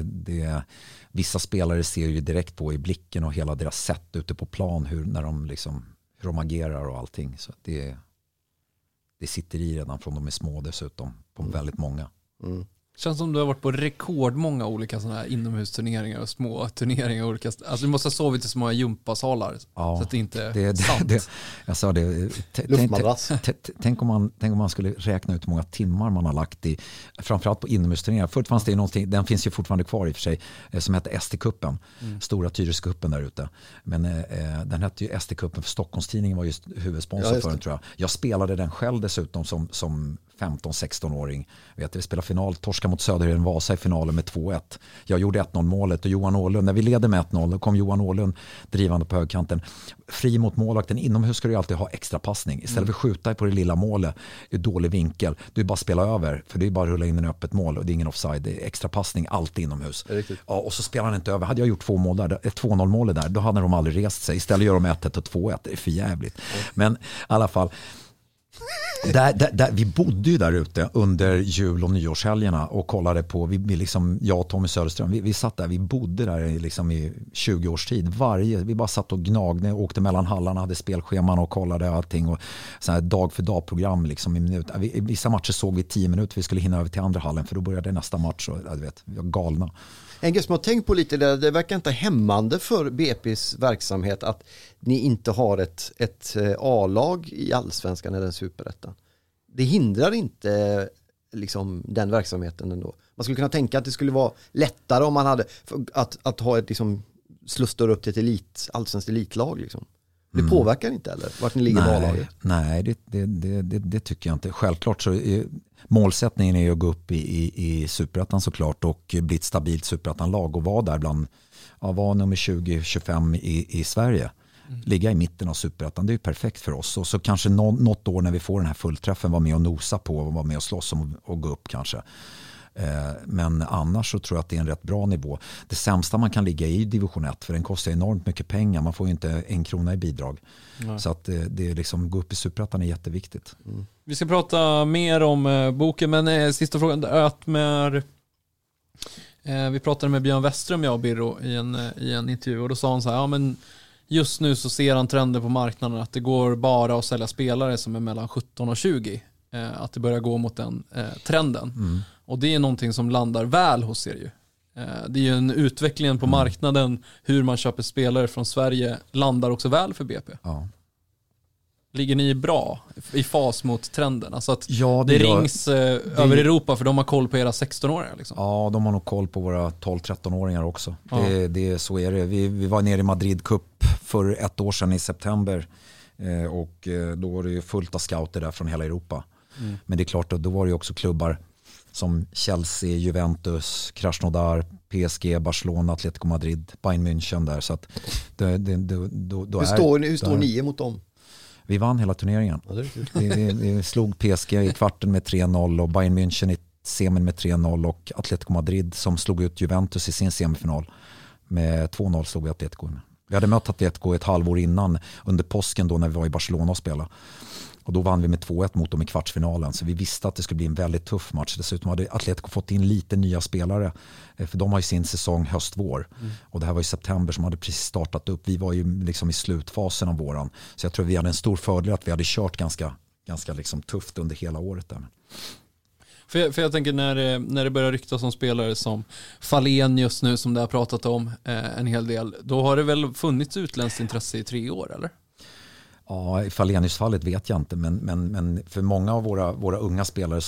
Vissa spelare ser ju direkt på i blicken och hela deras sätt ute på plan hur de agerar och allting. Så det sitter i redan från de är små dessutom på väldigt många. Känns som du har varit på rekordmånga olika sådana här inomhusturneringar och små turneringar. Olika, alltså du måste ha sovit i så många gympasalar. Så att det inte är sant. Jag sa det. Tänk om man skulle räkna ut hur många timmar man har lagt i, framförallt på inomhusturneringar. Förut fanns det någonting, den finns ju fortfarande kvar i och för sig, som heter ST-kuppen. Stora Tyreskuppen där ute. Men den hette ju ST-kuppen för Stockholmstidningen var just huvudsponsor för den, tror jag. Jag spelade den själv dessutom som 15-16-åring. Vi spelade final, torska mot Söderheden Vasa i finalen med 2-1. Jag gjorde 1-0 målet och Johan Åhlund, när vi ledde med 1-0, då kom Johan Åhlund drivande på högkanten. Fri mot målvakten, inomhus ska du alltid ha extra passning. Istället för att skjuta på det lilla målet i dålig vinkel, du bara spela över, för det är bara att rulla in en öppet mål och det är ingen offside, det är extra passning alltid inomhus. Ja, och så spelar han inte över. Hade jag gjort 2 mål där, ett 2-0 mål där, då hade de aldrig rest sig. Istället gör de 1-1 och 2-1, det är för jävligt. Men i alla fall, vi bodde ju där ute under jul- och nyårshelgerna och kollade på, vi liksom, jag och Tommy Söderström, vi satt där, vi bodde där liksom i 20 års tid. Vi bara satt och gnagde, åkte mellan hallarna, hade spelscheman och kollade allting och så här dag för dag program liksom i minut. Vissa matcher såg vi 10 minuter, vi skulle hinna över till andra hallen för då började nästa match och vi var galna. En grej som jag har tänkt på lite, det verkar inte hämmande för BP's verksamhet att ni inte har ett A-lag i Allsvenskan eller Superettan. Det hindrar inte liksom den verksamheten ändå. Man skulle kunna tänka att det skulle vara lättare om man hade att ha ett liksom slussdörr upp till ett allsvenskt elitlag liksom. Det påverkar inte eller vart ni ligger i A-laget? Nej, det tycker jag inte. Självklart så målsättningen är att gå upp i Superettan såklart och bli ett stabilt Superettan-lag och vara där bland, vara nummer 20-25 i Sverige. Ligga i mitten av Superettan, det är ju perfekt för oss. Och så kanske något år när vi får den här fullträffen vara med och nosa på och vara med och slåss och gå upp kanske. Men annars så tror jag att det är en rätt bra nivå. Det sämsta man kan ligga i division 1, för den kostar enormt mycket pengar. Man får ju inte 1 krona i bidrag. Nej. Så att det är liksom, gå upp i Superettan är jätteviktigt. Vi ska prata mer om boken, men sista frågan, vi pratade med Björn Westström, jag och Birro i en intervju, och då sa han så här, men just nu så ser han trender på marknaden att det går bara att sälja spelare som är mellan 17 och 20. Att det börjar gå mot den trenden. Och det är någonting som landar väl hos er ju. Det är ju en utveckling på marknaden, hur man köper spelare från Sverige landar också väl för BP. Ja. Ligger ni bra i fas mot trenden? Alltså att det rings över Europa för de har koll på era 16-åringar liksom. Ja, de har nog koll på våra 12-13-åringar också. Ja. Så är det. Vi var nere i Madrid Cup för 1 år sedan i september och då var det ju fullt av scouter där från hela Europa. Men det är klart att då var det ju också klubbar som Chelsea, Juventus, Krasnodar, PSG, Barcelona, Atletico Madrid, Bayern München där. Så att hur står ni mot dem? Vi vann hela turneringen. Ja, vi slog PSG i kvarten med 3-0 och Bayern München i semin med 3-0 och Atletico Madrid som slog ut Juventus i sin semifinal med 2-0 slog vi Atletico. Vi hade mött Atletico ett halvår innan under påsken då när vi var i Barcelona och spelade. Och då vann vi med 2-1 mot dem i kvartsfinalen. Så vi visste att det skulle bli en väldigt tuff match. Dessutom hade Atletico fått in lite nya spelare. För de har ju sin säsong höst-vår. Och det här var i september som hade precis startat upp. Vi var ju liksom i slutfasen av våran. Så jag tror vi hade en stor fördel att vi hade kört ganska liksom tufft under hela året där. För jag tänker när det börjar ryktas om spelare som Fahlén just nu som det har pratat om en hel del. Då har det väl funnits utländskt intresse i 3 år eller? Ja, i Fahlenius-fallet vet jag inte, men för många av våra unga spelare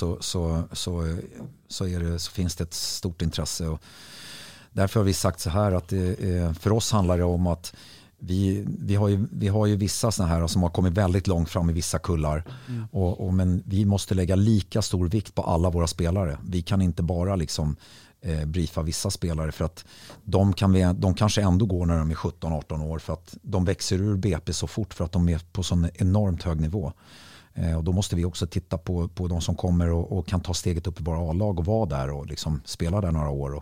så finns det ett stort intresse. Och därför har vi sagt så här att för oss handlar det om att vi har ju vissa såna här som har kommit väldigt långt fram i vissa kullar. Men vi måste lägga lika stor vikt på alla våra spelare. Vi kan inte bara liksom briefa vissa spelare för att de kanske ändå går när de är 17-18 år för att de växer ur BP så fort för att de är på sån enormt hög nivå. Och då måste vi också titta på de som kommer och kan ta steget upp i våra A-lag och vara där och liksom spela där några år.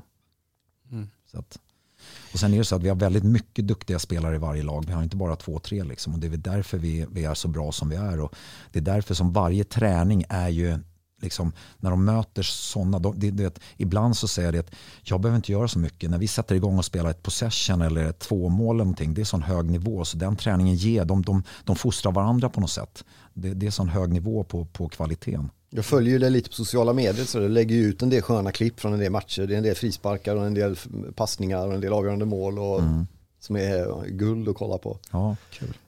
Och sen är det så att vi har väldigt mycket duktiga spelare i varje lag. Vi har inte bara 2-3 liksom. Och det är därför vi är så bra som vi är. Och det är därför som varje träning är ju liksom, när de möter sådana, ibland så säger det att jag behöver inte göra så mycket. När vi sätter igång och spelar ett possession eller ett 2-mål eller någonting, det är sån hög nivå så den träningen ger, de fostrar varandra på något sätt. Det är sån hög nivå på kvaliteten. Jag följer ju det lite på sociala medier så det lägger ut en del sköna klipp från en del matcher. Det är en del frisparkar och en del passningar och en del avgörande mål och som är guld att kolla på. Ja, kul.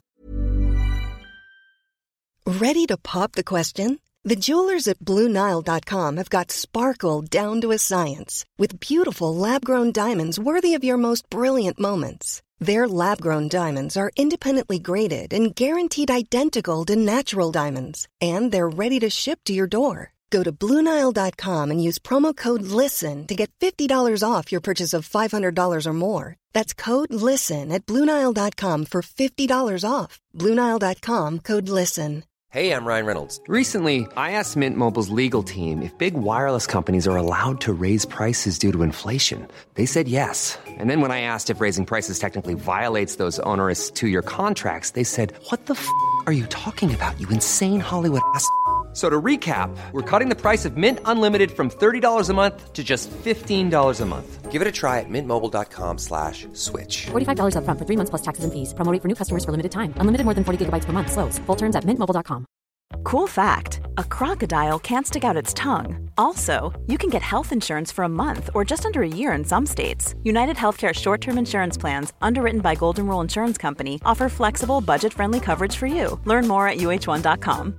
Ready to pop the question? The jewelers at BlueNile.com have got sparkle down to a science with beautiful lab-grown diamonds worthy of your most brilliant moments. Their lab-grown diamonds are independently graded and guaranteed identical to natural diamonds, and they're ready to ship to your door. Go to BlueNile.com and use promo code LISTEN to get $50 off your purchase of $500 or more. That's code LISTEN at BlueNile.com for $50 off. BlueNile.com, code LISTEN. Hey, I'm Ryan Reynolds. Recently, I asked Mint Mobile's legal team if big wireless companies are allowed to raise prices due to inflation. They said yes. And then when I asked if raising prices technically violates those onerous two-year contracts, they said, "What the f*** are you talking about, you insane Hollywood ass?" So to recap, we're cutting the price of Mint Unlimited from $30 a month to just $15 a month. Give it a try at mintmobile.com/switch. $45 up front for 3 months plus taxes and fees. Promo rate for new customers for limited time. Unlimited more than 40 gigabytes per month. Slows full terms at mintmobile.com. Cool fact, a crocodile can't stick out its tongue. Also, you can get health insurance for a month or just under a year in some states. United Healthcare short-term insurance plans, underwritten by Golden Rule Insurance Company, offer flexible, budget-friendly coverage for you. Learn more at uh1.com.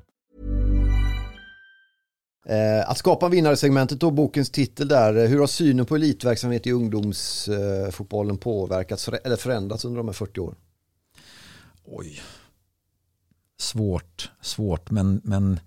Att skapa vinnare-segmentet och bokens titel där. Hur har synen på elitverksamhet i ungdomsfotbollen påverkats eller förändrats under de här 40 år? Oj. Svårt men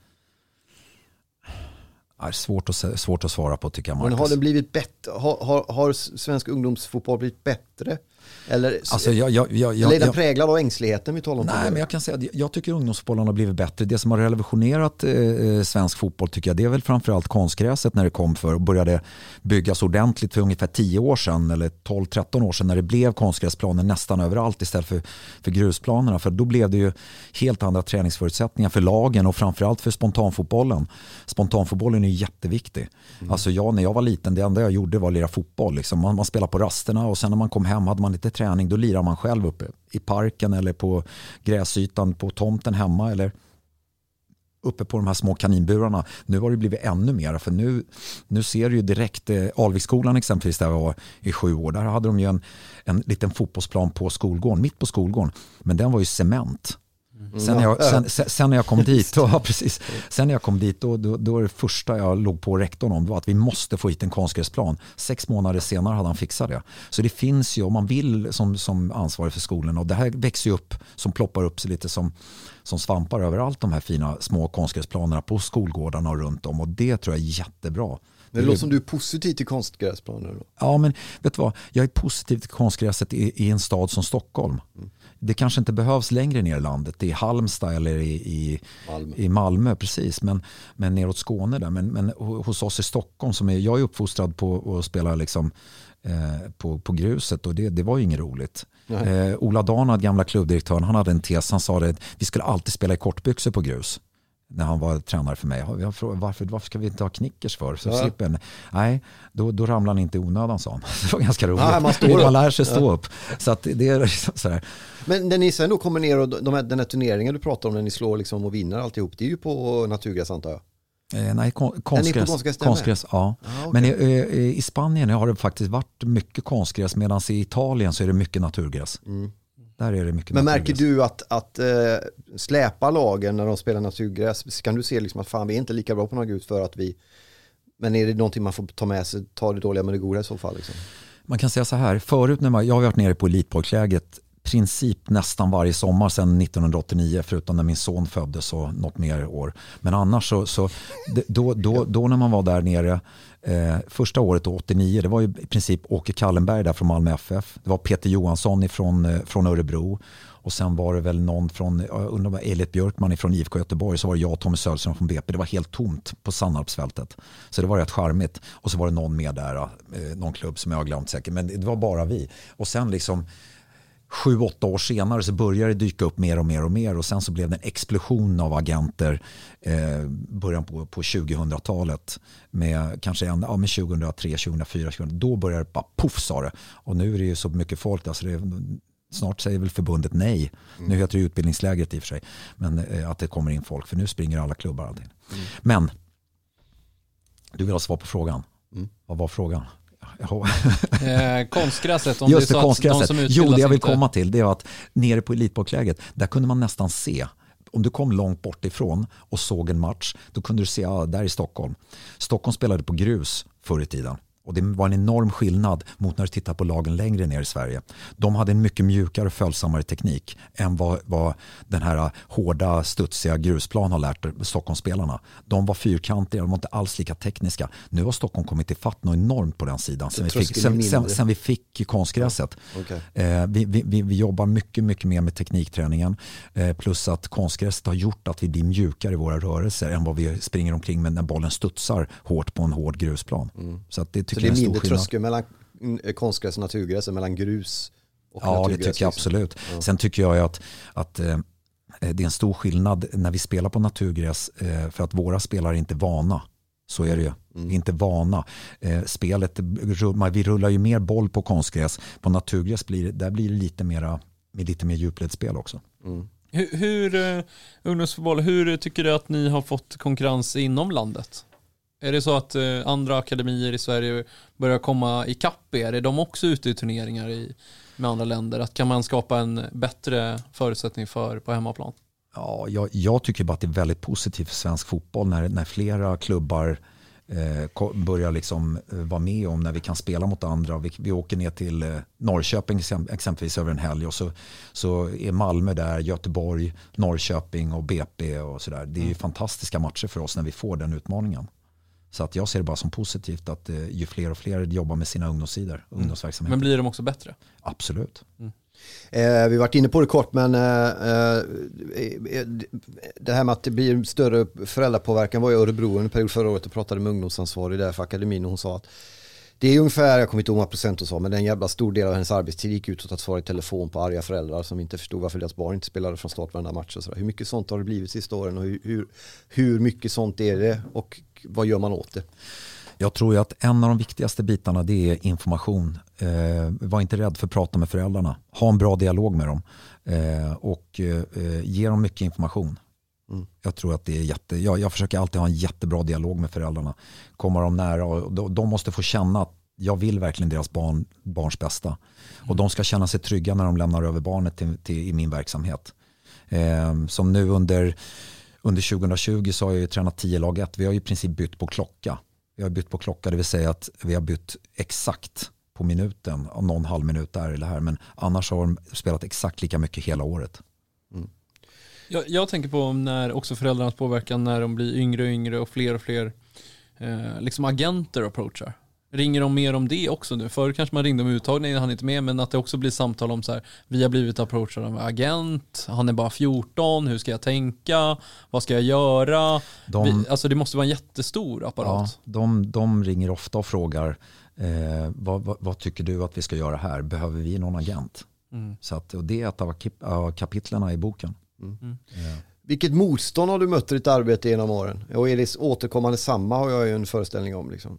är svårt att svara på, tycker jag, Marcus. Men har det blivit bättre? Har svensk ungdomsfotboll blivit bättre? Eller, alltså, eller är den präglad av ängsligheten vi talar om? Nej, men jag kan säga att jag tycker ungdomsfotbollen har blivit bättre. Det som har revolutionerat svensk fotboll, tycker jag, det är väl framförallt konstgräset när det kom för och började byggas ordentligt för ungefär 10 år sedan eller 12-13 år sedan, när det blev konstgräsplaner nästan överallt istället för grusplanerna. För då blev det ju helt andra träningsförutsättningar för lagen och framförallt för spontanfotbollen. Spontanfotbollen är ju jätteviktig. Alltså när jag var liten, det enda jag gjorde var att lira fotboll. Liksom. Man spelade på rasterna och sen när man kom hem hade man lite träning, då lirar man själv uppe i parken eller på gräsytan på tomten hemma eller uppe på de här små kaninburarna. Nu har det blivit ännu mer, för nu ser du ju direkt Alviksskolan exempelvis, där jag var i 7 år. Där hade de ju en liten fotbollsplan på skolgården, mitt på skolgården, men den var ju cement. Sen när jag kom dit sen när jag kom dit då är det första jag låg på rektorn om var att vi måste få hit en konstgräsplan. 6 månader senare hade han fixat det. Så det finns ju, om man vill som ansvarig för skolan, och det här växer ju upp som ploppar upp sig lite som svampar överallt, de här fina små konstgräsplanerna på skolgårdarna och runt om, och det tror jag är jättebra. Det låter som du är positiv till konstgräsplaner då. Ja, men vet du vad? Jag är positiv till konstgräset i en stad som Stockholm. Det kanske inte behövs längre ner i landet, i Halmstad eller i Malmö, precis. Men neråt Skåne där. Men hos oss i Stockholm, jag är uppfostrad på att spela liksom, på gruset, och det var ju inget roligt. Ola Darnad, gamla klubbdirektören, han hade en tes. Han sa att vi skulle alltid spela i kortbyxor på grus. När han var tränare för mig. Jag frågade, varför ska vi inte ha knickers för? Så slipper nej, då ramlar han inte i onödan, sa han. Det var ganska roligt. Man lär sig stå upp. Så att det är liksom så här. Men när ni sen då kommer ner och den här turneringen du pratar om, när ni slår liksom och vinner alltihop, det är ju på naturgräs, antar jag. Nej, konstgräs, ja. Okay. Men i Spanien har det faktiskt varit mycket konstgräs, medan i Italien så är det mycket naturgräs. Där är det mycket. Men märker du att släpa lagen när de spelar naturgräs, kan du se liksom att fan, vi är inte lika bra på något ut för att vi, men är det någonting man får ta med sig, ta det dåliga med det goda i så fall liksom? Man kan säga så här, förut jag har varit nere på elitpojkläget princip nästan varje sommar sedan 1989, förutom när min son föddes och något mer år. Men annars så då när man var där nere första året, 89, det var ju i princip Åke Kallenberg där från Malmö FF. Det var Peter Johansson från Örebro, och sen var det väl någon från Elliot Björkman från IFK Göteborg, så var det jag och Tommy Söderström från BP. Det var helt tomt på Sannarpsfältet. Så det var rätt charmigt. Och så var det någon med där, någon klubb som jag har glömt säkert, men det var bara vi. Och sen liksom 7-8 år senare så började det dyka upp mer och mer och mer, och sen så blev det en explosion av agenter början på 2000-talet med kanske med 2003, 2004, 2000, då började det bara puff, sa det. Och nu är det ju så mycket folk, alltså snart säger väl förbundet nej. Nu heter det utbildningslägret i och för sig, men att det kommer in folk, för nu springer alla klubbar allting. Men du vill ha svar på frågan. Vad var frågan? Konstgräset, just det, konstgräset. Det jag vill komma till, det är att nere på elitpojkläget, där kunde man nästan se, om du kom långt bort ifrån och såg en match, då kunde du se, där i Stockholm spelade på grus förr i tiden. Och det var en enorm skillnad mot när du tittar på lagen längre ner i Sverige. De hade en mycket mjukare och följsammare teknik än vad den här hårda, studsiga grusplan har lärt Stockholmsspelarna. De var fyrkantiga, de var inte alls lika tekniska. Nu har Stockholm kommit i fatt något enormt på den sidan sen vi fick konstgräset. Okay. Vi jobbar mycket, mycket mer med teknikträningen. Plus att konstgräset har gjort att vi blir mjukare i våra rörelser än vad vi springer omkring med när bollen studsar hårt på en hård grusplan. Så att det tycker så det är mindre tröskel mellan konstgräs och naturgräs, mellan grus och naturgräs? Ja, det tycker jag absolut. Ja. Sen tycker jag att det är en stor skillnad när vi spelar på naturgräs för att våra spelare är inte vana. Så är det ju. Inte vana. Spelet, vi rullar ju mer boll på konstgräs. På naturgräs blir det lite mer djupledsspel också. Ungdomsfotboll, hur tycker du att ni har fått konkurrens inom landet? Är det så att andra akademier i Sverige börjar komma i kapp er? Är de också ute i turneringar med andra länder? Att kan man skapa en bättre förutsättning på hemmaplan? Ja, jag tycker bara att det är väldigt positivt för svensk fotboll när flera klubbar börjar liksom vara med om när vi kan spela mot andra. Vi åker ner till Norrköping exempelvis över en helg och så är Malmö där, Göteborg, Norrköping och BP och sådär. Det är ju fantastiska matcher för oss när vi får den utmaningen. Så att jag ser det bara som positivt att ju fler och fler jobbar med sina ungdomsverksamheter. Men blir de också bättre? Absolut. Vi varit inne på det kort, men det här med att det blir större föräldrapåverkan var i Örebro en period förra året och pratade med ungdomsansvarig där för akademin och hon sa att det är ungefär, jag kommer inte ihåg vad procent hon sa, men en jävla stor del av hennes arbetstid gick ut att svara i telefon på arga föräldrar som inte förstod varför deras barn inte spelade från start varenda match och sådär. Hur mycket sånt har det blivit sista åren och hur mycket sånt är det och vad gör man åt det? Jag tror ju att en av de viktigaste bitarna det är information. Var inte rädd för att prata med föräldrarna. Ha en bra dialog med dem och ge dem mycket information. Jag tror att det är jag försöker alltid ha en jättebra dialog med föräldrarna. Komma dem nära och de måste få känna att jag vill verkligen deras barns bästa. Och de ska känna sig trygga när de lämnar över barnet i min verksamhet. Som nu under 2020 så har jag ju tränat 10 lag 1. Vi har ju i princip bytt på klocka. Vi har bytt på klocka, det vill säga att vi har bytt exakt på minuten, någon halv minut där eller här. Men annars har de spelat exakt lika mycket hela året. Jag tänker på när också föräldrarnas påverkan när de blir yngre och yngre och fler liksom agenter approachar. Ringer de mer om det också nu? Förr kanske man ringde om uttagningen, han är inte med, men att det också blir samtal om så här, vi har blivit approachade av agent, han är bara 14, hur ska jag tänka? Vad ska jag göra? Alltså det måste vara en jättestor apparat. Ja, de ringer ofta och frågar vad tycker du att vi ska göra här? Behöver vi någon agent? Så att, och det är ett av kapitlerna i boken. Vilket motstånd har du mött i ditt arbete genom åren? Och är det återkommande samma har jag ju en föreställning om liksom.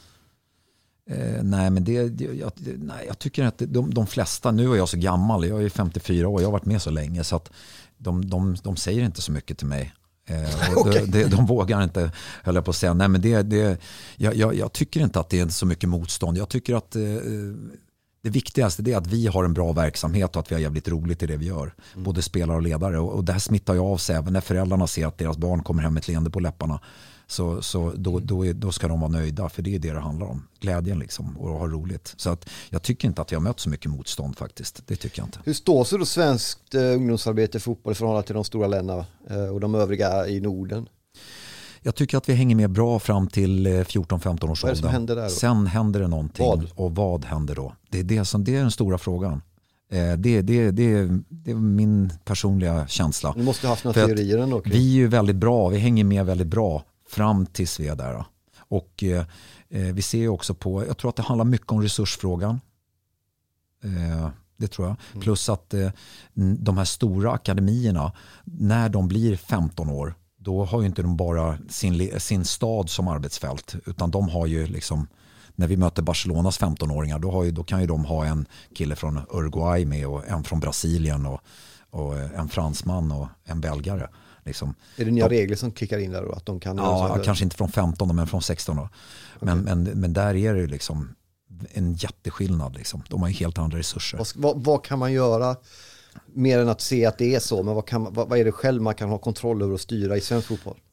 Nej, men jag tycker att de flesta, nu är jag så gammal, jag är 54 år, jag har varit med så länge så att de säger inte så mycket till mig. Okay. De vågar inte, höll jag på att säga. Nej, men jag tycker inte att det är så mycket motstånd. Jag tycker att det viktigaste är att vi har en bra verksamhet och att vi har jävligt roligt i det vi gör. Både spelare och ledare. Och det här smittar ju av sig även när föräldrarna ser att deras barn kommer hem med ett leende på läpparna. Så då ska de vara nöjda, för det är det handlar om. Glädjen liksom, och ha roligt. Så att jag tycker inte att jag har mött så mycket motstånd faktiskt. Det tycker jag inte. Hur står sig då svenskt ungdomsarbete i fotboll i förhållande till de stora länderna och de övriga i Norden? Jag tycker att vi hänger med bra fram till 14-15 års ålder. Vad är det som händer där då? Sen händer det någonting. Och vad händer då? Det är den stora frågan. Det är min personliga känsla. Du måste ha haft några teorier ändå. Vi är ju väldigt bra, vi hänger med väldigt bra fram tills vi är där. Och vi ser ju också på, jag tror att det handlar mycket om resursfrågan. Det tror jag. Plus att de här stora akademierna, när de blir 15 år, då har ju inte de bara sin stad som arbetsfält, utan de har ju liksom, när vi möter Barcelonas 15-åringar, då kan ju de ha en kille från Uruguay med och en från Brasilien och en fransman och en belgare. Liksom. Är det nya regler som kickar in där då? Att de kan kanske inte från 15 men från 16 då. Okay. Men där är det liksom en jätteskillnad. Liksom. De har ju helt andra resurser. Vad kan man göra mer än att se att det är så? Men vad är det själv man kan ha kontroll över och styra i svensk fotboll?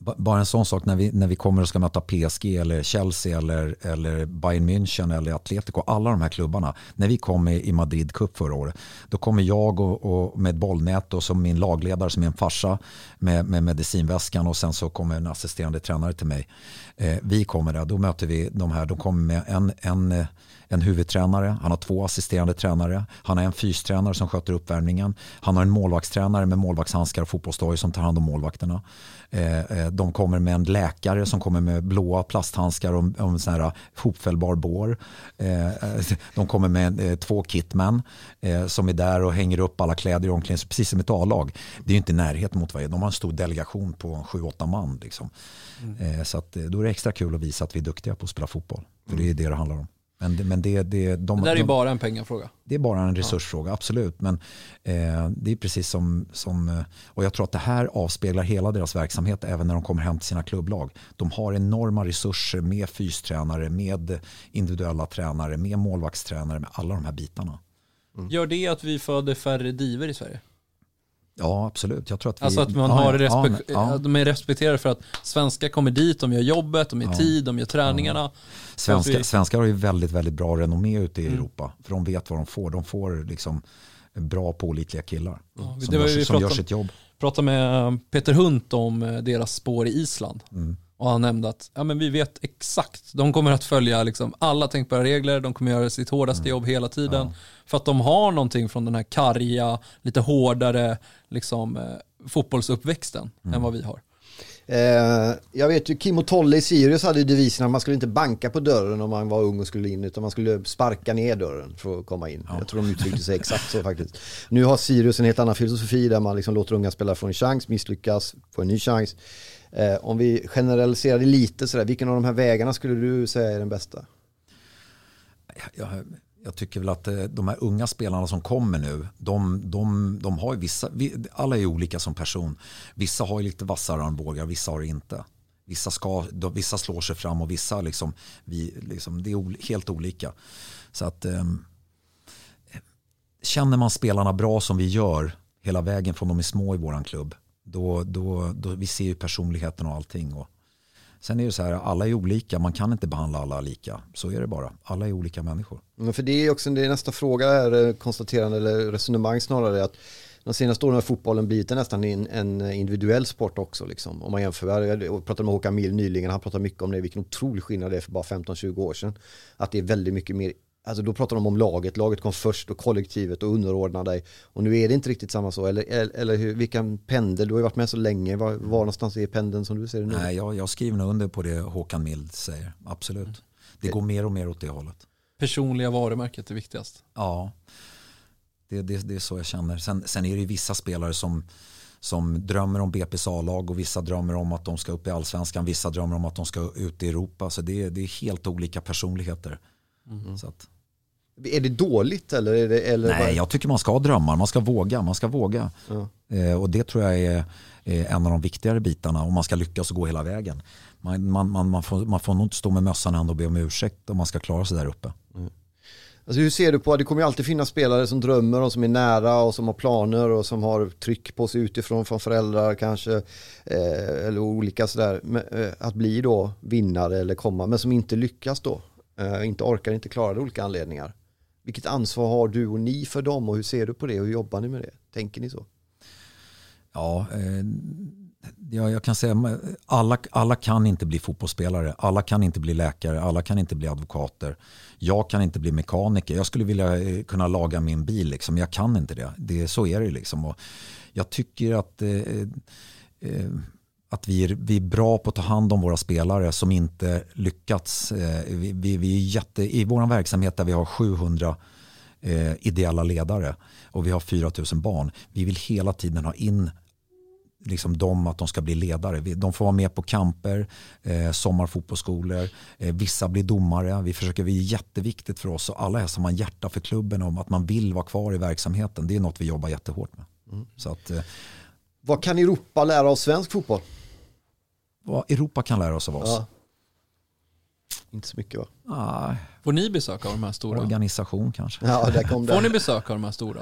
Bara en sån sak när vi kommer och ska möta PSG eller Chelsea eller Bayern München eller Atletico, alla de här klubbarna. När vi kom i Madrid Cup förra året, då kommer jag och med ett bollnät och som min lagledare som är en farsa med medicinväskan, och sen så kommer en assisterande tränare till mig. Vi kommer där, då möter vi de här, de kommer med en huvudtränare, han har 2 assisterande tränare, han har en fystränare som sköter uppvärmningen, han har en målvaktstränare med målvaktshandskar och fotbollsstoj som tar hand om målvakterna. De kommer med en läkare som kommer med blåa plasthandskar och en sån här hopfällbar bår. De kommer med 2 kitmän som är där och hänger upp alla kläder i omklädningsrummet, precis som ett A-lag. Det är ju inte närhet mot varje. De har en stor delegation på 7-8 man. Liksom. Så att, då är det extra kul att visa att vi är duktiga på att spela fotboll. För det är det handlar om. Men det där är ju bara en pengafråga. Det är bara en resursfråga, absolut. Men det är precis som och jag tror att det här avspeglar hela deras verksamhet även när de kommer hem till sina klubblag. De har enorma resurser med fystränare, med individuella tränare, med målvaktstränare, med alla de här bitarna. Gör det att vi föder färre diver i Sverige? Ja, absolut. Jag tror att alltså att man har de är respekterade för att svenskar kommer dit, de gör jobbet, de är tid, de gör träningarna. Svenskar har ju väldigt, väldigt bra renommé ute i Europa. För de vet vad de får. De får liksom bra pålitliga killar som gör sitt jobb. Prata med Peter Hunt om deras spår i Island. Och han nämnde att men vi vet exakt, de kommer att följa liksom alla tänkbara regler, de kommer göra sitt hårdaste jobb hela tiden. För att de har någonting från den här karga, lite hårdare liksom, fotbollsuppväxten än vad vi har. Jag vet ju, Kim och Tolle i Sirius hade ju devisen att man skulle inte banka på dörren om man var ung och skulle in, utan man skulle sparka ner dörren för att komma in. Jag tror de uttryckte sig exakt så faktiskt. Nu har Sirius en helt annan filosofi där man liksom låter unga spelare få en chans, misslyckas, få en ny chans. Om vi generaliserar det lite sådär, vilken av de här vägarna skulle du säga är den bästa? Jag tycker väl att de här unga spelarna som kommer nu, de har ju vissa, alla är olika som person. Vissa har ju lite vassare armbågar, vissa har det inte. Vissa slår sig fram och vissa det är helt olika. Så att känner man spelarna bra som vi gör hela vägen från de är små i våran klubb, då vi ser ju personligheten och allting. Och sen är det så här, alla är olika, man kan inte behandla alla lika. Så är det bara, alla är olika människor. Men för det är också nästa fråga här, konstaterande eller resonemang snarare, att de senaste åren har fotbollen blivit nästan en individuell sport också liksom. Om man jämför, jag pratade med Håkan Mill nyligen, han pratade mycket om det, vilken otrolig skillnad det är för bara 15-20 år sedan. Att det är väldigt mycket mer, alltså då pratar de om laget kom först och kollektivet och underordna dig. Och nu är det inte riktigt samma så. Eller vilken pendel, du har ju varit med så länge. Var någonstans är pendeln som du ser det nu? Nej, jag skriver under på det Håkan Mild säger. Absolut. Det går mer och mer åt det hållet. Personliga varumärket är viktigast. Ja, det är så jag känner. Sen är det ju vissa spelare som drömmer om BP's A-lag och vissa drömmer om att de ska upp i Allsvenskan. Vissa drömmer om att de ska ut i Europa. Så det är helt olika personligheter. Så att. Är det dåligt eller Nej, jag tycker man ska ha drömmar, man ska våga. Ja. Och det tror jag är en av de viktigare bitarna om man ska lyckas och gå hela vägen. Man får nog inte stå med mössan ändå och be om ursäkt om man ska klara sig där uppe. Alltså hur ser du på, det kommer ju alltid finnas spelare som drömmer och som är nära och som har planer och som har tryck på sig utifrån från föräldrar kanske eller olika sådär, att bli då vinnare eller komma, men som inte lyckas då, inte orkar, inte klarar det, olika anledningar. Vilket ansvar har du och ni för dem och hur ser du på det och hur jobbar ni med det? Tänker ni så? Ja, jag kan säga alla kan inte bli fotbollsspelare, alla kan inte bli läkare, alla kan inte bli advokater. Jag kan inte bli mekaniker. Jag skulle vilja kunna laga min bil liksom. Jag kan inte det. Så är det liksom. Och jag tycker att vi är bra på att ta hand om våra spelare som inte lyckats. Vi är i vår verksamhet där vi har 700 ideella ledare och vi har 4000 barn. Vi vill hela tiden ha in liksom dem, att de ska bli ledare. De får vara med på kamper, sommarfotbollsskolor, vissa blir domare. Vi är jätteviktigt för oss och alla är som har hjärta för klubben om att man vill vara kvar i verksamheten. Det är något vi jobbar jättehårt med. Så att, vad kan Europa lära av svensk fotboll? Vad Europa kan lära oss av oss? Ja. Inte så mycket, va? Får ni besök av de här stora? Organisation kanske. Ja, där kom det. Får ni besök av de här stora?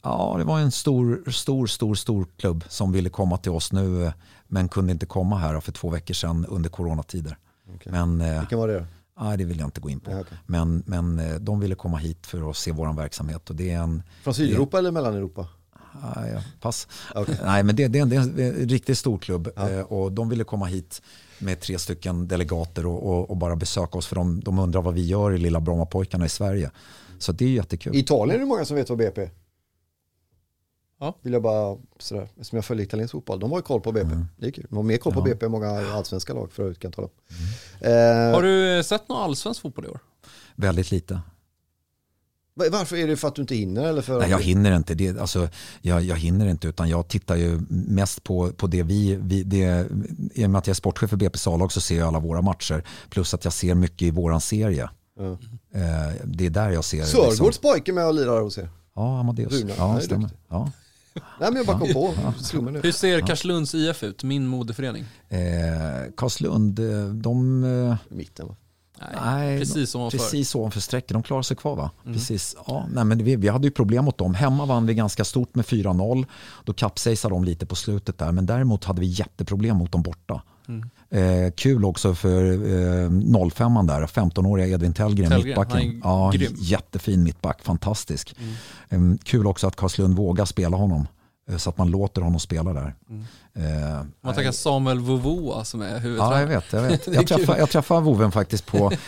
Ja, det var en stor klubb som ville komma till oss nu men kunde inte komma här för 2 veckor sedan under coronatider. Okay. Men, vilken var det då? Nej, det vill jag inte gå in på. Ja, okay. Men de ville komma hit för att se vår verksamhet. Och det är från Sydeuropa eller Mellaneuropa? Ja, pass. Okay. Nej, men det är en riktigt stor klubb. Och de ville komma hit med 3 stycken delegater och bara besöka oss. För de undrar vad vi gör i lilla Brommapojkarna i Sverige. Så det är jättekul. I Italien är det många som vet vad BP är. Ja. Vill jag bara sådär, som jag följer italiensk fotboll, de har ju koll på BP. Det är kul. De har mer koll på BP än många allsvenska lag förut kan jag tala om. Har du sett någon allsvensk fotboll i år? Väldigt lite. Varför är det för att du inte hinner? Eller för... Nej, jag hinner inte. Jag hinner inte, utan jag tittar ju mest på det det, i och med att jag är sportchef för BP's A-lag så ser jag alla våra matcher. Plus att jag ser mycket i våran serie. Det är där jag ser. Sörgårds pojke med och lirar hos er. Ja, Amadeus. Runa. Ja, stämmer. Ja. Nej, men jag bara kom på. Nu. Hur ser Karlslunds IF ut? Min moderförening. Karlslund, de... Mitten va? Nej, precis ovanför strecket. De klarar sig kvar va? Precis. Ja, nej, men vi hade ju problem mot dem. Hemma vann vi ganska stort med 4-0. Då kapsejsade de lite på slutet där. Men däremot hade vi jätteproblem mot dem borta. Kul också för 05an där, 15-åriga Edvin Tellgren, mittbacken. Ja, jättefin mittback, fantastisk. Kul också att Karlslund vågar spela honom. Så att man låter honom spela där. Man tackar Samuel Vovoa som är huvudtränare. Ja, jag vet. Jag träffade Voven faktiskt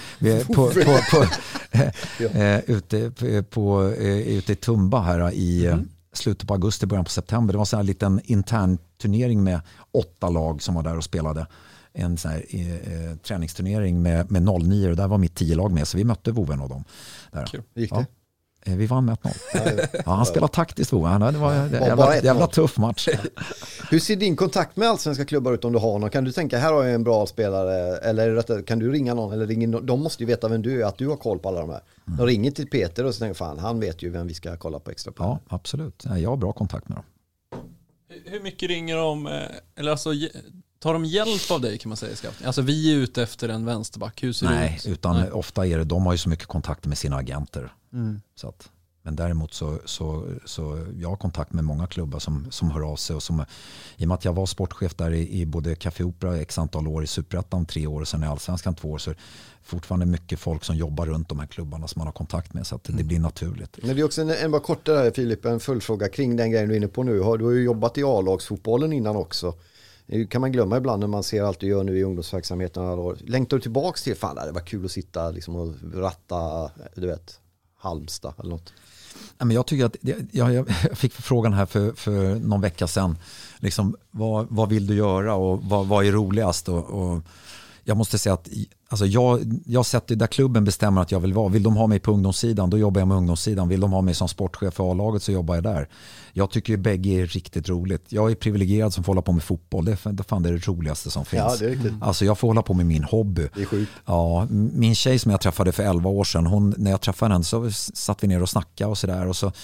ute i Tumba här i slutet på augusti, början på september. Det var en sån här liten intern turnering med 8 lag som var där och spelade. En sån här träningsturnering med 09 och där var mitt 10-lag med. Så vi mötte Voven och dem. Där. Kul. Gick det? Vi vann med 1-0. Ja, han spelade taktiskt. Det var en jävla tuff match. Hur ser din kontakt med allsvenska klubbar ut om du har någon? Kan du tänka, här har jag en bra spelare, eller kan du ringa någon? Eller de måste ju veta vem du är, att du har koll på alla de här. De ringer till Peter och så tänker fan, han vet ju vem vi ska kolla på extra. Ja, absolut. Jag har bra kontakt med dem. Hur mycket ringer de, eller alltså tar de hjälp av dig kan man säga i scouting? Alltså vi är ute efter en vänsterback. Hur ser det ut? Utan ofta är det, de har ju så mycket kontakter med sina agenter. Så att, men däremot så jag har kontakt med många klubbar som hör av sig. Och som, i och med att jag var sportchef där i både Café Opera x antal år, i Superettan 3 år och sen i Allsvenskan 2 år, så är det fortfarande mycket folk som jobbar runt de här klubbarna som man har kontakt med, så att det blir naturligt. Men det är också en bara kort där, Filip, en fullfråga kring den grejen du är inne på nu. Du har ju jobbat i A-lagsfotbollen innan också. Det kan man glömma ibland när man ser allt du gör nu i ungdomsverksamheten. Längtar du tillbaks till, fan det var kul att sitta liksom och ratta, du vet, Halmstad eller något? Men jag tycker att jag fick frågan här för någon vecka sedan. Liksom, vad vill du göra och vad är roligast? Och jag måste säga att alltså jag sätter där klubben bestämmer att jag vill vara. Vill de ha mig på ungdomssidan, då jobbar jag med ungdomssidan. Vill de ha mig som sportchef för A-laget, så jobbar jag där. Jag tycker ju bägge är riktigt roligt. Jag är privilegierad som får hålla på med fotboll. Det är fan det roligaste som finns. Ja, det är riktigt. Alltså jag får hålla på med min hobby. Det är sjukt. Ja, min tjej som jag träffade för 11 år sedan, när jag träffade henne så satt vi ner och snackade och sådär. Och så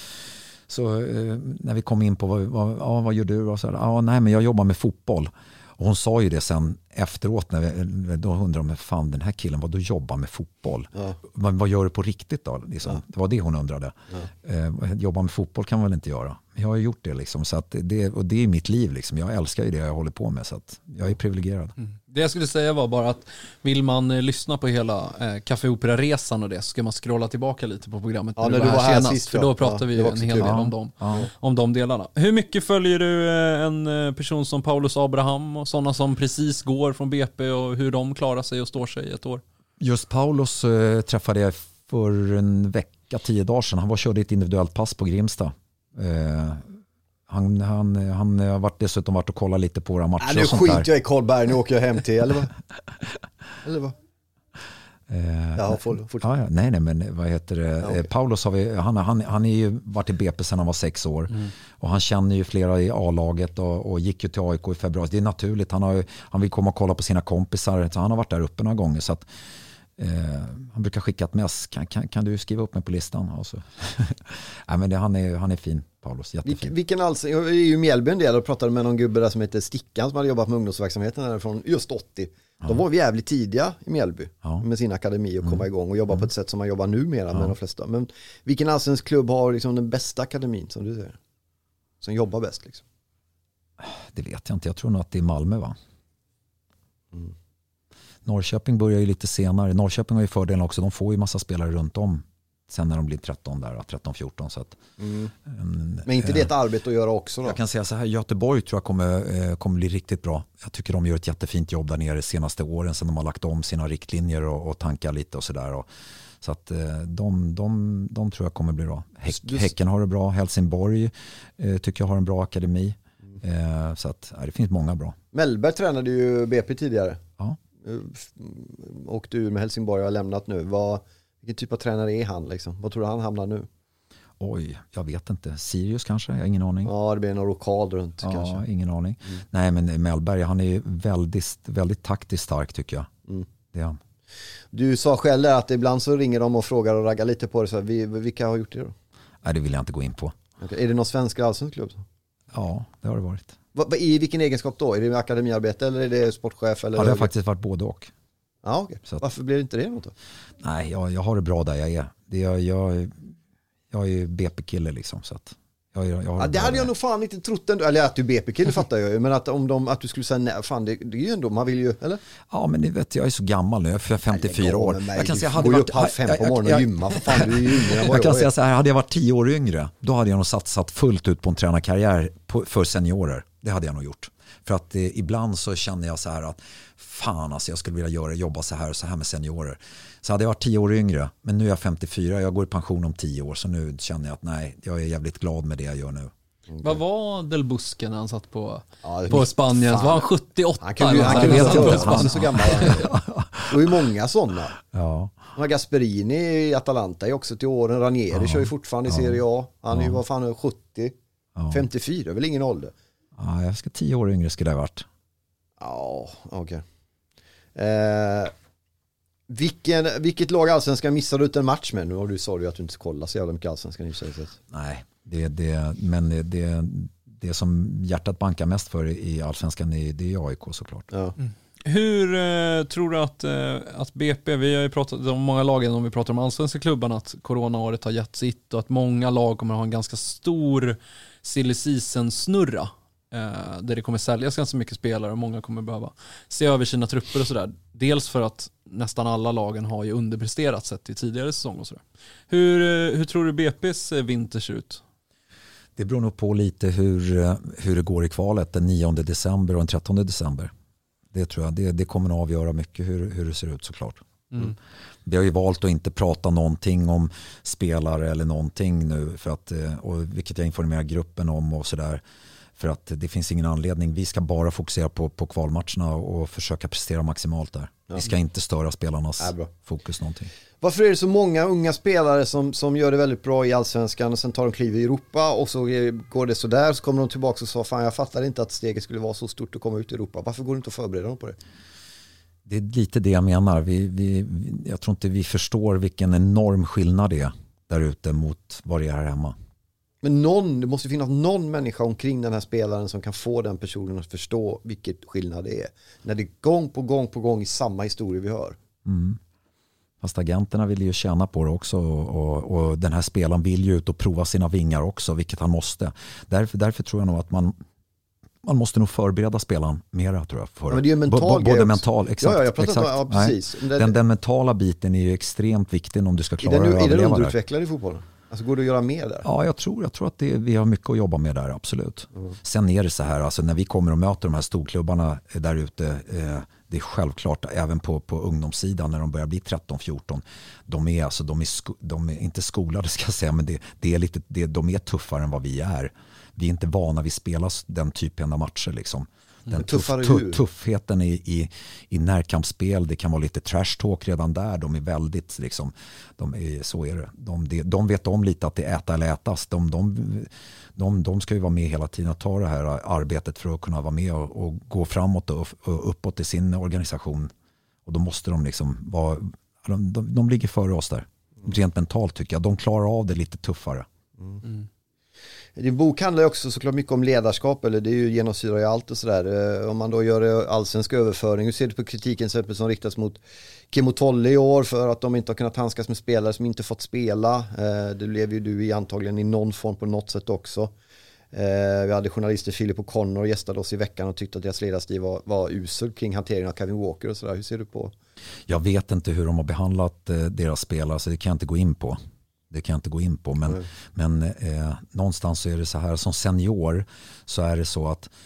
när vi kom in på vad gör du? Och så nej, men jag jobbar med fotboll. Och hon sa ju det sen efteråt, då undrade de, fan den här killen, vad du jobbar med fotboll. Ja. Vad gör du på riktigt då? Liksom. Ja. Det var det hon undrade. Ja. Jobba med fotboll kan man väl inte göra. Jag har gjort det liksom, så att det är mitt liv liksom. Jag älskar ju det jag håller på med, så att jag är privilegierad. Det jag skulle säga var bara att vill man lyssna på hela Café Opera-resan och det, så ska man scrolla tillbaka lite på programmet när du var här senast. Sist, för då pratar vi en hel del om de delarna. Hur mycket följer du en person som Paulus Abraham och sådana som precis går från BP och hur de klarar sig och står sig ett år? Just Paulus träffade jag för en vecka, 10 dagar sedan. Han körde ett individuellt pass på Grimsta. Han har dessutom varit och kollat lite på våra matcher. Nu skiter jag i Karlberg, nu åker jag hem till, eller vad? Eller vad? Nej, men vad heter det? Okay. Paulus han är ju varit i BP sedan han var 6 år. Och han känner ju flera i A-laget och gick ju till AIK i februari. Det är naturligt, han vill komma och kolla på sina kompisar, så han har varit där uppe några gånger, så att han brukar skicka ett mess. Kan du skriva upp mig på listan? Alltså. Nej, men han är fin, Paulus, jättefin. Vilken alltså, jag är ju Mjällby en del och pratade med någon gubbe där som heter Stickan som hade jobbat med ungdomsverksamheten där från just 80. De var jävligt tidiga i Mjällby med sin akademi och komma igång och jobba på ett sätt som man jobbar numera med de flesta. Men vilken allsvensk klubb har liksom den bästa akademin som du säger? som jobbar bäst liksom? Det vet jag inte. Jag tror nog att det är Malmö, va? Norrköping börjar ju lite senare. Norrköping har ju fördelen också. De får ju massa spelare runt om sen när de blir 13-14. Så att, Men inte det ett arbete att göra också då? Jag kan säga så här, Göteborg tror jag kommer bli riktigt bra. Jag tycker de gör ett jättefint jobb där nere de senaste åren sen de har lagt om sina riktlinjer och tankar lite och sådär. Så att de tror jag kommer bli bra. Häcken har det bra. Helsingborg tycker jag har en bra akademi. Så att det finns många bra. Mellberg tränade ju BP tidigare. Ja. Åkte ur med Helsingborg och har lämnat nu. Vilken typ av tränare är han liksom? Vad tror du han hamnar nu? Oj, jag vet inte. Sirius kanske? Jag har ingen aning. Ja, det blir någon rokad runt kanske. Ja, ingen aning. Nej, men Mellberg, han är väldigt, väldigt taktiskt stark tycker jag. Det är han. Du sa själv där att ibland så ringer de och frågar och raggar lite på det. Så vilka har gjort det då? Nej, det vill jag inte gå in på. Okay. Är det någon svensk allsvensk klubb? Ja, det har det varit. I vilken egenskap då? Är det akademiarbete eller är det sportchef? Eller det har faktiskt varit både och. Ja, okay. Varför blir det inte det något då? Nej, jag har det bra där jag är. Jag är ju BP-kille liksom. Så att det hade jag nog fan inte trott ändå. Eller att du är BP-kille fattar jag ju. Men att du skulle säga nej, fan det är ju ändå, man vill ju, eller? Ja, men ni vet, jag är så gammal nu. Jag är 54 år. Jag kan säga, hade jag varit 5 på morgonen och gymma. För fan, du är ju yngre. Jag kan säga så här, hade jag varit 10 år yngre, då hade jag nog satsat fullt ut på en tränarkarriär för seniorer. Det hade jag nog gjort. För att ibland så känner jag så här att fan alltså jag skulle vilja jobba så här med seniorer. Så hade jag varit 10 år yngre, men nu är jag 54, jag går i pension om 10 år, så nu känner jag att nej, jag är jävligt glad med det jag gör nu. Okay. Vad var Del Busque när han satt på Spanien? Fan. Var han 78? Han kan han är så gammal. Det är ju många sådana. Ja. Gasperini i Atalanta är också till åren. Ranieri kör ju fortfarande i Serie A. Han är ju vad fan 70. 54 är väl ingen ålder. Ja, jag ska 10 år yngre skulle det ha varit. Ja, okej. Vilket lag Allsvenskan missar du ut en match med? Nu har du sa ju att du inte kollar så jävla mycket Allsvenskan. Nej, men det som hjärtat bankar mest för i Allsvenskan det är AIK såklart. Ja. Hur tror du att BP, vi har ju pratat om många lagen om vi pratar om allsvenska klubbarna, att coronaåret har gett sitt och att många lag kommer ha en ganska stor silly season-snurra där det kommer säljas ganska mycket spelare och många kommer behöva se över sina trupper och sådär. Dels för att nästan alla lagen har ju underpresterat sett i tidigare säsong och sådär. Hur tror du BP:s vinter ser ut? Det beror nog på lite hur det går i kvalet den 9 december och den 13 december. Det tror jag. Det kommer att avgöra mycket hur det ser ut såklart. Vi har ju valt att inte prata någonting om spelare eller någonting nu för att, och vilket jag informerar gruppen om och sådär. För att det finns ingen anledning. Vi ska bara fokusera på kvalmatcherna och försöka prestera maximalt där. Vi ska inte störa spelarnas fokus någonting. Varför är det så många unga spelare som gör det väldigt bra i Allsvenskan och sen tar de kliv i Europa och så går det så där så kommer de tillbaka och sa fan jag fattar inte att steget skulle vara så stort att komma ut i Europa. Varför går det inte att förbereda dem på det? Det är lite det jag menar. Jag tror inte vi förstår vilken enorm skillnad det är där ute mot vad det är här hemma. Men det måste finnas någon människa omkring den här spelaren som kan få den personen att förstå vilket skillnad det är. När det är gång på gång i samma historia vi hör. Fast agenterna vill ju tjäna på det också och den här spelaren vill ju ut och prova sina vingar också, vilket han måste. Därför tror jag nog att man måste nog förbereda spelaren mera tror jag. För men det är ju mental både mental, exakt. Ja, jag pratar exakt. Om, precis. Den mentala biten är ju extremt viktig om du ska klara att överleva. Är den underutvecklad i fotbollen? Alltså går det att göra mer där? Ja, jag tror att vi har mycket att jobba med där, absolut. Sen är det så här, alltså när vi kommer och möter de här storklubbarna där ute, det är självklart även på ungdomssidan när de börjar bli 13-14, de är inte skolade ska jag säga, men de är tuffare än vad vi är. Vi är inte vana vid att spela den typen av matcher liksom. Den tuffheten i närkampsspel, det kan vara lite trash talk redan där. De är väldigt liksom, så är det. De vet om lite att det är äta eller ätas. De ska ju vara med hela tiden och ta det här arbetet för att kunna vara med och gå framåt och uppåt i sin organisation. Och då måste de liksom vara, de ligger före oss där. Rent mentalt tycker jag. De klarar av det lite tuffare. Din bok handlar ju också såklart mycket om ledarskap, eller det är ju genomsyrar i allt och sådär. Om man då gör allsvensk överföring, hur ser du på kritiken som riktas mot Kim och Tolle i år för att de inte har kunnat handskas med spelare som inte fått spela? Det lever ju du i antagligen i någon form på något sätt också. Vi hade journalister Philip O'Connor gästade oss i veckan och tyckte att deras ledarstil var usel kring hanteringen av Kevin Walker och sådär. Hur ser du på? Jag vet inte hur de har behandlat deras spelare, så det kan jag inte gå in på. Men någonstans så är det så här, som senior så är det så att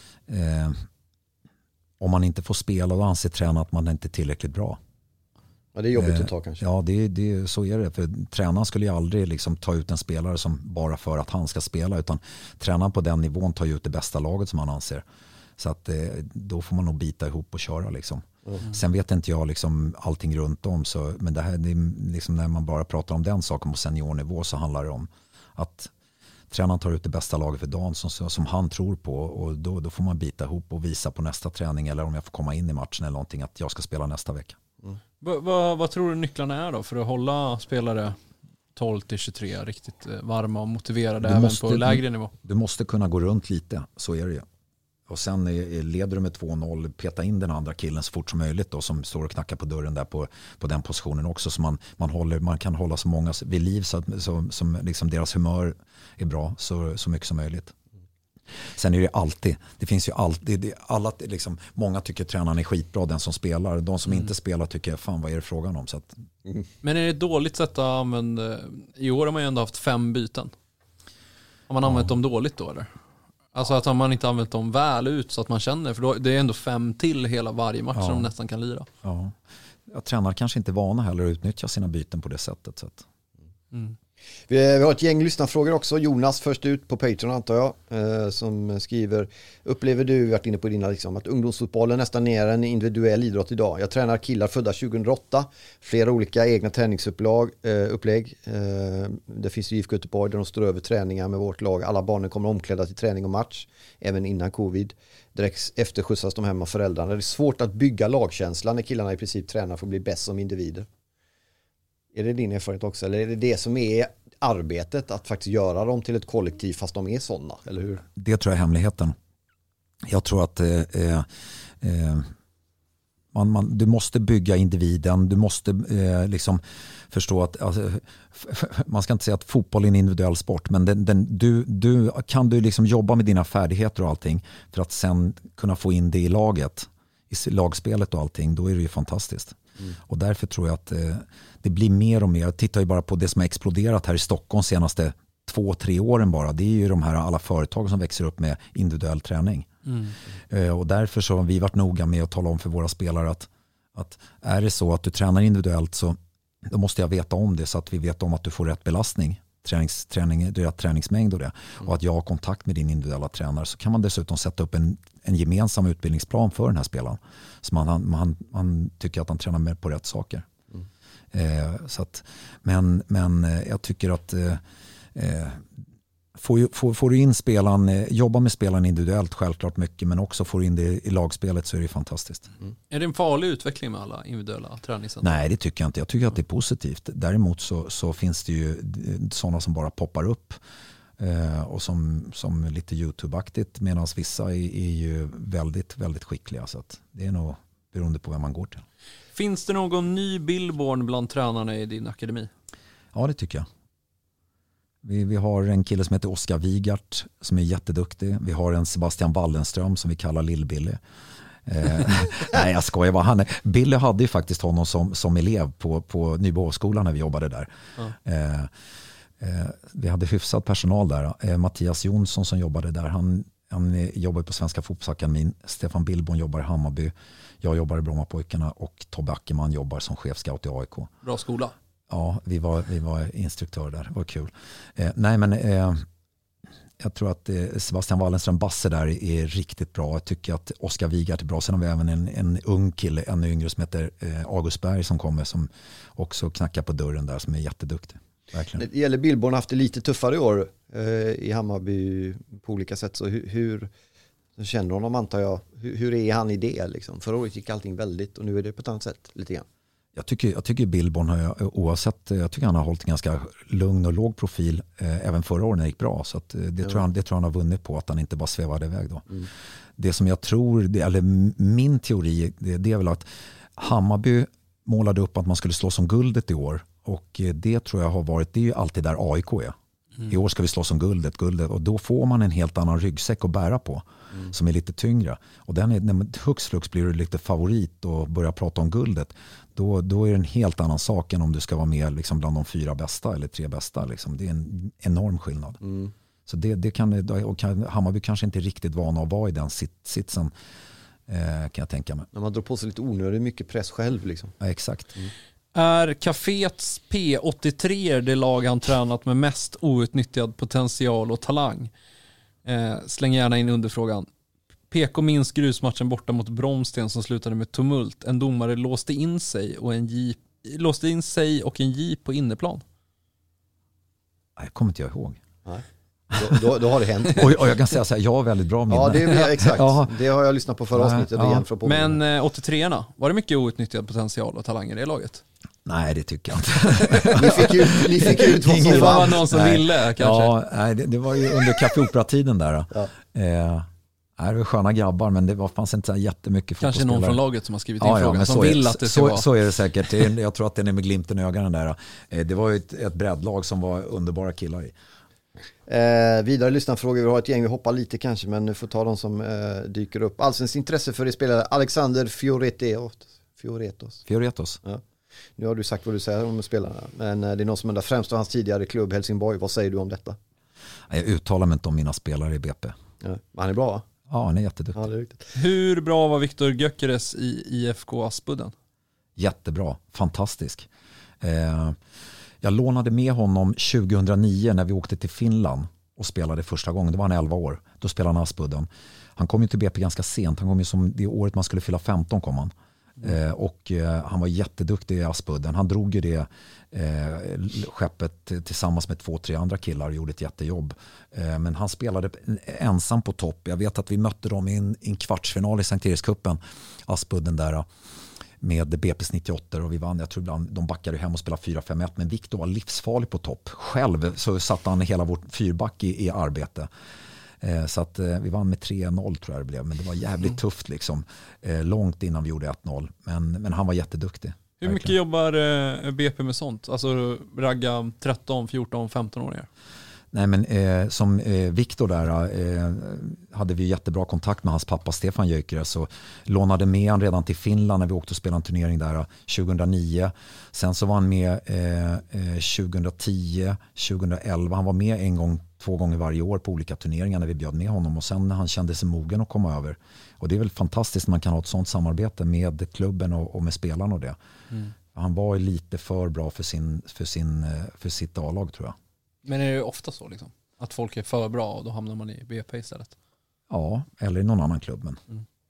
om man inte får spela, då anser tränaren att man inte är tillräckligt bra. Ja, det är jobbigt att ta kanske. Ja, så är det. För tränaren skulle ju aldrig liksom ta ut en spelare som bara för att han ska spela, utan tränaren på den nivån tar ju ut det bästa laget som han anser. Så att då får man nog bita ihop och köra liksom. Sen vet inte jag liksom allting runt om, så, men det är liksom, när man bara pratar om den saken på seniornivå, så handlar det om att tränaren tar ut det bästa laget för dagen som han tror på, och då får man bita ihop och visa på nästa träning, eller om jag får komma in i matchen eller någonting, att jag ska spela nästa vecka. Vad tror du nycklarna är då för att hålla spelare 12-23 riktigt varma och motiverade även på lägre nivå? Du måste kunna gå runt lite, så är det ju. Och sen leder du med 2-0, peta in den andra killen så fort som möjligt då, som står och knackar på dörren där på den positionen också, så man kan hålla så många vid liv så som liksom deras humör är bra så mycket som möjligt. Sen är det finns ju alltid alla liksom, många tycker tränaren är skitbra, den som spelar. De som inte spelar tycker fan, vad är det frågan om? Så att, Men är det ett dåligt sätt att använda? I år har man ju ändå haft 5 byten. Har man använt dem dåligt då eller? Alltså att man inte använt dem väl ut så att man känner, för då, det är ändå 5 till hela varje match som de nästan kan lira. Ja. Tränare kanske inte är vana heller att utnyttja sina byten på det sättet. Så att. Vi har ett gäng lyssnarfrågor också. Jonas först ut på Patreon antar jag, som skriver: upplever du, varit inne på dina liksom, att ungdomsfotbollen nästan är en individuell idrott idag? Jag tränar killar födda 2008, flera olika egna träningsupplägg. Det finns ju IFK Göteborg där de står över träningar med vårt lag. Alla barnen kommer omklädda till träning och match, även innan covid. Direkt efter skjutsas de hem av föräldrarna. Det är svårt att bygga lagkänslan när killarna i princip tränar för att bli bäst som individer. Är det din erfarenhet också? Eller är det det som är arbetet, att faktiskt göra dem till ett kollektiv fast de är sådana? Eller hur? Det tror jag är hemligheten. Jag tror att du måste bygga individen. Du måste liksom förstå att man ska inte säga att fotboll är en individuell sport, men du kan liksom jobba med dina färdigheter och allting för att sen kunna få in det i laget, i lagspelet och allting. Då är det ju fantastiskt. Och därför tror jag att det blir mer och mer. Jag tittar ju bara på det som har exploderat här i Stockholm senaste 2-3 åren bara. Det är ju de här alla företag som växer upp med individuell träning. Och därför så har vi varit noga med att tala om för våra spelare att är det så att du tränar individuellt, så då måste jag veta om det, så att vi vet om att du får rätt belastning, rätt träningsmängd och det. Och att jag har kontakt med din individuella tränare, så kan man dessutom sätta upp en gemensam utbildningsplan för den här spelaren. Så man tycker att han tränar med på rätt saker. Så att, men jag tycker att får du in spelaren, jobba med spelaren individuellt självklart mycket, men också får du in det i lagspelet, så är det fantastiskt. Är det en farlig utveckling med alla individuella träningscenter? Nej, det tycker jag inte. Jag tycker att det är positivt. Däremot så finns det ju sådana som bara poppar upp och som lite YouTube-aktigt, medan vissa är ju väldigt, väldigt skickliga. Så att det är nog beroende på vem man går till. Finns det någon ny Billborn bland tränarna i din akademi? Ja, det tycker jag. Vi har en kille som heter Oskar Wigart som är jätteduktig. Vi har en Sebastian Wallenström som vi kallar Lill-Billy. Nej, jag skojar bara. Billy hade ju faktiskt honom som elev på Nybohovskolan när vi jobbade där. Vi hade hyfsad personal där. Mattias Jonsson som jobbade där, han jobbar på Svenska fotbollsakademin. Stefan Billborn jobbar i Hammarby. Jag jobbar i Brommapojkarna och Tobbe Ackerman jobbar som chefscout i AIK. Bra skola. Ja, vi var instruktörer där. Det var kul. Jag tror att Sebastian Wallenström Basse där är riktigt bra. Jag tycker att Oskar Wigart är bra. Sen har vi även en ung kille, en yngre som heter August Berg som kommer, som också knackar på dörren där, som är jätteduktig. Verkligen. Det gäller Billborn haft det lite tuffare i år i Hammarby på olika sätt. Så hur känner honom, antar jag? Hur är han i det? Liksom? Förra året gick allting väldigt, och nu är det på ett annat sätt lite grann. Jag tycker Billborn jag tycker han har hållit ganska lugn och låg profil även förra året när det gick bra. Så att det tror jag han har vunnit på, att han inte bara svävade iväg då. Det som jag tror, eller min teori, det är väl att Hammarby målade upp att man skulle slå som guldet i år. Och det tror jag har varit, det är ju alltid där AIK är. I år ska vi slåss om guldet. Och då får man en helt annan ryggsäck att bära på. Som är lite tyngre. Och när hux flux blir du lite favorit och börjar prata om guldet. Då är det en helt annan sak än om du ska vara med liksom bland de 4 bästa eller 3 bästa. Liksom. Det är en enorm skillnad. Så det kan Hammarby kanske inte är riktigt vana att vara i den sitsen. Kan jag tänka mig. När man drar på sig lite onödigt mycket press själv. Liksom. Ja, exakt. Är Cafés P83 det lag han tränat med mest outnyttjad potential och talang? Släng gärna in underfrågan. PK minns grusmatchen borta mot Bromsten som slutade med tumult. En domare låste in sig och en jeep på inneplan. Jag kommer inte ihåg. Nej. Då har det hänt. Och jag kan säga så här, jag har väldigt bra minne. Ja, det är exakt. Ja. Det har jag lyssnat på förra avsnittet. Men 83-orna, var det mycket outnyttjad potential och talang i det laget? Nej, det tycker jag inte. Ni fick ut vad som var någon som ville kanske. Ja, nej, det var ju under Café Opera-tiden där. Ja. Det var sköna grabbar, men det fanns inte så jättemycket kanske någon från laget som har skrivit in frågan som vill att det ska vara. Så är det säkert. Jag tror att den är med glimten i ögonen där. Det var ju ett breddlag som var underbara killar i. Vidare lyssnarfrågor. Vi har ett gäng, vi hoppar lite kanske, men nu får ta de som dyker upp. Allsens intresse för det spelare Alexander Fioretos. Ja. Nu har du sagt vad du säger om spelarna, men det är någon som undrar främst av hans tidigare klubb Helsingborg. Vad säger du om detta? Jag uttalar mig inte om mina spelare i BP. Ja. Han är bra, va? Ja, han är jätteduktig. Ja, det är riktigt. Hur bra var Viktor Gyökeres i IFK Aspudden? Jättebra, fantastisk. Jag lånade med honom 2009 när vi åkte till Finland och spelade första gången. Det var han 11 år. Då spelade han Aspudden. Han kom ju till BP ganska sent. Han kom ju som det året man skulle fylla 15 kom han. Och han var jätteduktig i Aspudden. Han drog ju det skeppet tillsammans med 2-3 andra killar och gjorde ett jättejobb. Men han spelade ensam på topp. Jag vet att vi mötte dem i en kvartsfinal i Sankt Erikscupen, Aspudden där, med BP's 98 och vi vann. Jag tror ibland de backade hem och spelade 4-5-1, men Viktor var livsfarlig på topp. Själv så satt han hela vårt fyrback i arbete. Så att vi vann med 3-0 tror jag det blev. Men det var jävligt tufft liksom. Långt innan vi gjorde 1-0. Men han var jätteduktig. Hur mycket jobbar BP med sånt? Alltså ragga 13, 14, 15-åringar? Nej, men som Viktor där hade vi jättebra kontakt med hans pappa Stefan Gyökeres, så lånade med han redan till Finland när vi åkte och spelade en turnering där 2009. Sen så var han med 2010, 2011. Han var med 2 gånger varje år på olika turneringar när vi bjöd med honom, och sen när han kände sig mogen att komma över. Och det är väl fantastiskt när man kan ha ett sånt samarbete med klubben och med spelarna och det. Han var lite för bra för sitt A-lag tror jag. Men är det ofta så liksom? Att folk är för bra och då hamnar man i BP istället? Ja, eller i någon annan klubb. Men.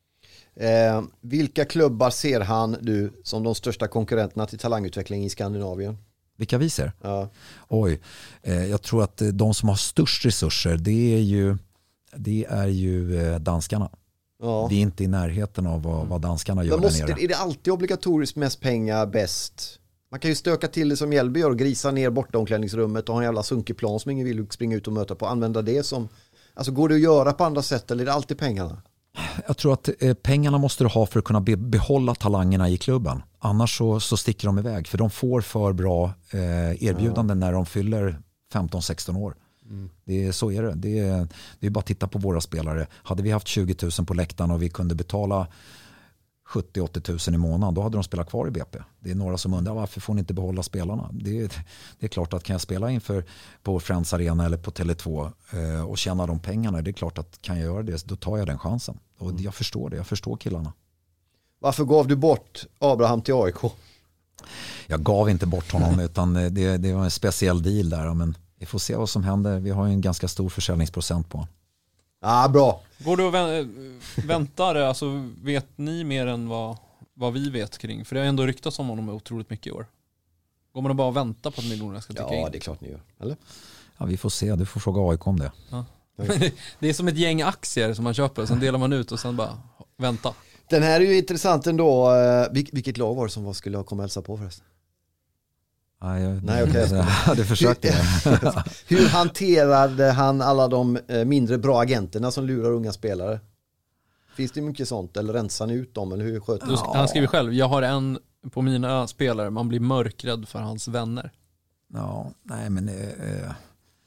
Vilka klubbar ser han du som de största konkurrenterna till talangutveckling i Skandinavien? Vilka vi ser? Ja. Oj, jag tror att de som har störst resurser det är ju danskarna. Ja. Vi är inte i närheten av vad danskarna gör där nere. Är det alltid obligatoriskt mest pengar bäst? Man kan ju stöka till det som Hjällby gör och grisa ner borta omklädningsrummet och ha en jävla sunkig plan som ingen vill springa ut och möta på. Använda det som... Alltså går det att göra på andra sätt eller är det alltid pengarna? Jag tror att pengarna måste du ha för att kunna behålla talangerna i klubben. Annars så sticker de iväg. För de får för bra erbjudanden när de fyller 15-16 år. Så är det. Det är bara att titta på våra spelare. Hade vi haft 20 000 på läktaren och vi kunde betala 70-80 000 i månaden, då hade de spelat kvar i BP. Det är några som undrar varför får ni inte behålla spelarna. Det är klart att kan jag spela inför på Friends Arena eller på Tele2 och tjäna de pengarna, det är klart att kan jag göra det, då tar jag den chansen. Och jag förstår det, jag förstår killarna. Varför gav du bort Abraham till AIK? Jag gav inte bort honom utan det var en speciell deal där, men vi får se vad som händer. Vi har ju en ganska stor försäljningsprocent på honom. Bra. Går du och väntar, alltså vet ni mer än vad vi vet kring? För det har ändå ryktats om honom otroligt mycket i år. Går man och bara vänta på att miljonerna ska ticka in? Ja, det är klart ni gör. Eller? Ja, vi får se. Du får fråga AIK om det. Ja. Det är som ett gäng aktier som man köper, sen delar man ut och sen bara vänta. Den här är ju intressant ändå. Vilket lag var det som skulle ha kommit hälsa på förresten? Nej, okej. Jag hade försökt det. Hur hanterade han alla de mindre bra agenterna som lurar unga spelare? Finns det mycket sånt? Eller rensar ni ut dem? Eller hur sköter ni? Han skriver själv, jag har en på mina spelare, man blir mörkrädd för hans vänner. Ja, nej men...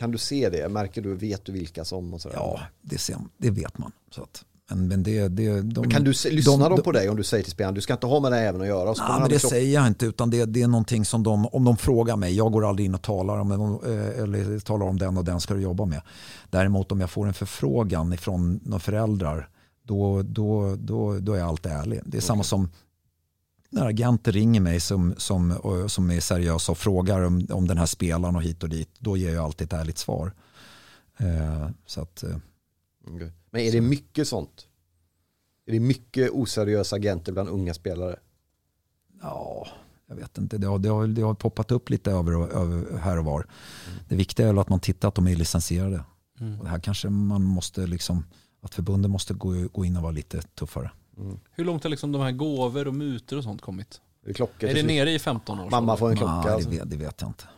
Kan du se det? Märker du, vet du vilka som? Och sådär? Ja, det vet man. Så att, men kan du lyssna de på dig om du säger till spelaren, du ska inte ha med det även att göra? Nej, men det säger jag inte, utan det är någonting som om de frågar mig, jag går aldrig in och talar om den och den ska du jobba med. Däremot om jag får en förfrågan ifrån några föräldrar, då är jag alltid ärlig. Det är samma som när agenter ringer mig som är seriösa och frågar om den här spelaren och hit och dit, då ger jag alltid ett ärligt svar. Så att... Okay. Men är det mycket sånt? Är det mycket oseriösa agenter bland unga spelare? Ja, jag vet inte. Det har poppat upp lite över här och var. Det viktiga är att man tittar att de är licensierade. Och det här kanske man måste att förbunden måste gå in och vara lite tuffare. Hur långt har de här gåvor och mutor och sånt kommit? Är det nere i 15 år? Mamma får en klocka. Nej, alltså. det vet jag inte.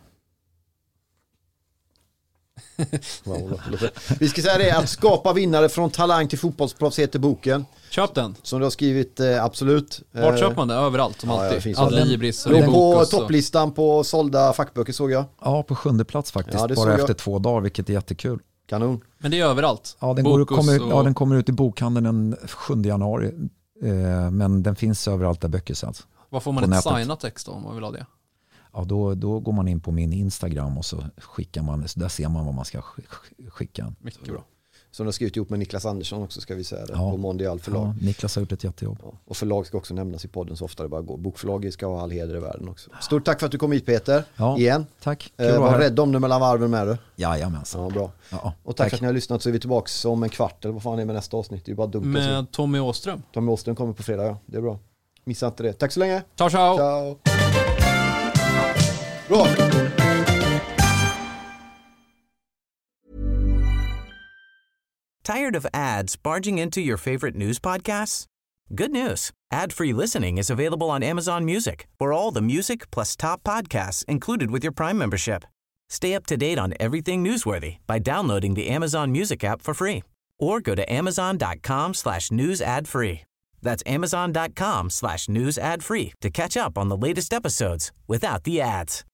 Vi ska säga det, att skapa vinnare från talang till fotbollsproffs heter boken. Köp den. Som du har skrivit, absolut. Vart köper man det? Överallt som alltid. Adlibris. På topplistan på sålda fackböcker såg jag. Ja, på sjunde plats faktiskt. Bara efter 2 dagar, vilket är jättekul. Kanon. Men det är överallt. Ja, den kommer ut i bokhandeln den 7 januari. Men den finns överallt där böcker säljs. Vad får man ett signat text om man vill ha det? Ja, då går man in på min Instagram och så skickar man, så där ser man vad man ska skicka. Mycket bra. Som du har skrivit ihop med Niklas Andersson också, ska vi säga det, på Mondial förlag. Ja, Niklas har gjort ett jättejobb. Ja, och förlag ska också nämnas i podden så ofta det bara går. Bokförlag ska ha all heder i världen också. Stort tack för att du kom hit, Peter. Ja, igen. Tack. Var rädd om det mellan varven med du. Jajamensan. Ja, bra. Ja, och tack för att ni har lyssnat, så är vi tillbaka om en kvart eller vad fan är med nästa avsnitt. Det är bara dumt. Med Tommy Åström. Tommy Åström kommer på fredag, ja. Det är bra. Missa inte det. Tack så länge. Ciao. Ciao. Bra. Tired of ads barging into your favorite news podcasts? Good news. Ad-free listening is available on Amazon Music for all the music plus top podcasts included with your Prime membership. Stay up to date on everything newsworthy by downloading the Amazon Music app for free or go to amazon.com/news ad free. That's amazon.com/news ad free to catch up on the latest episodes without the ads.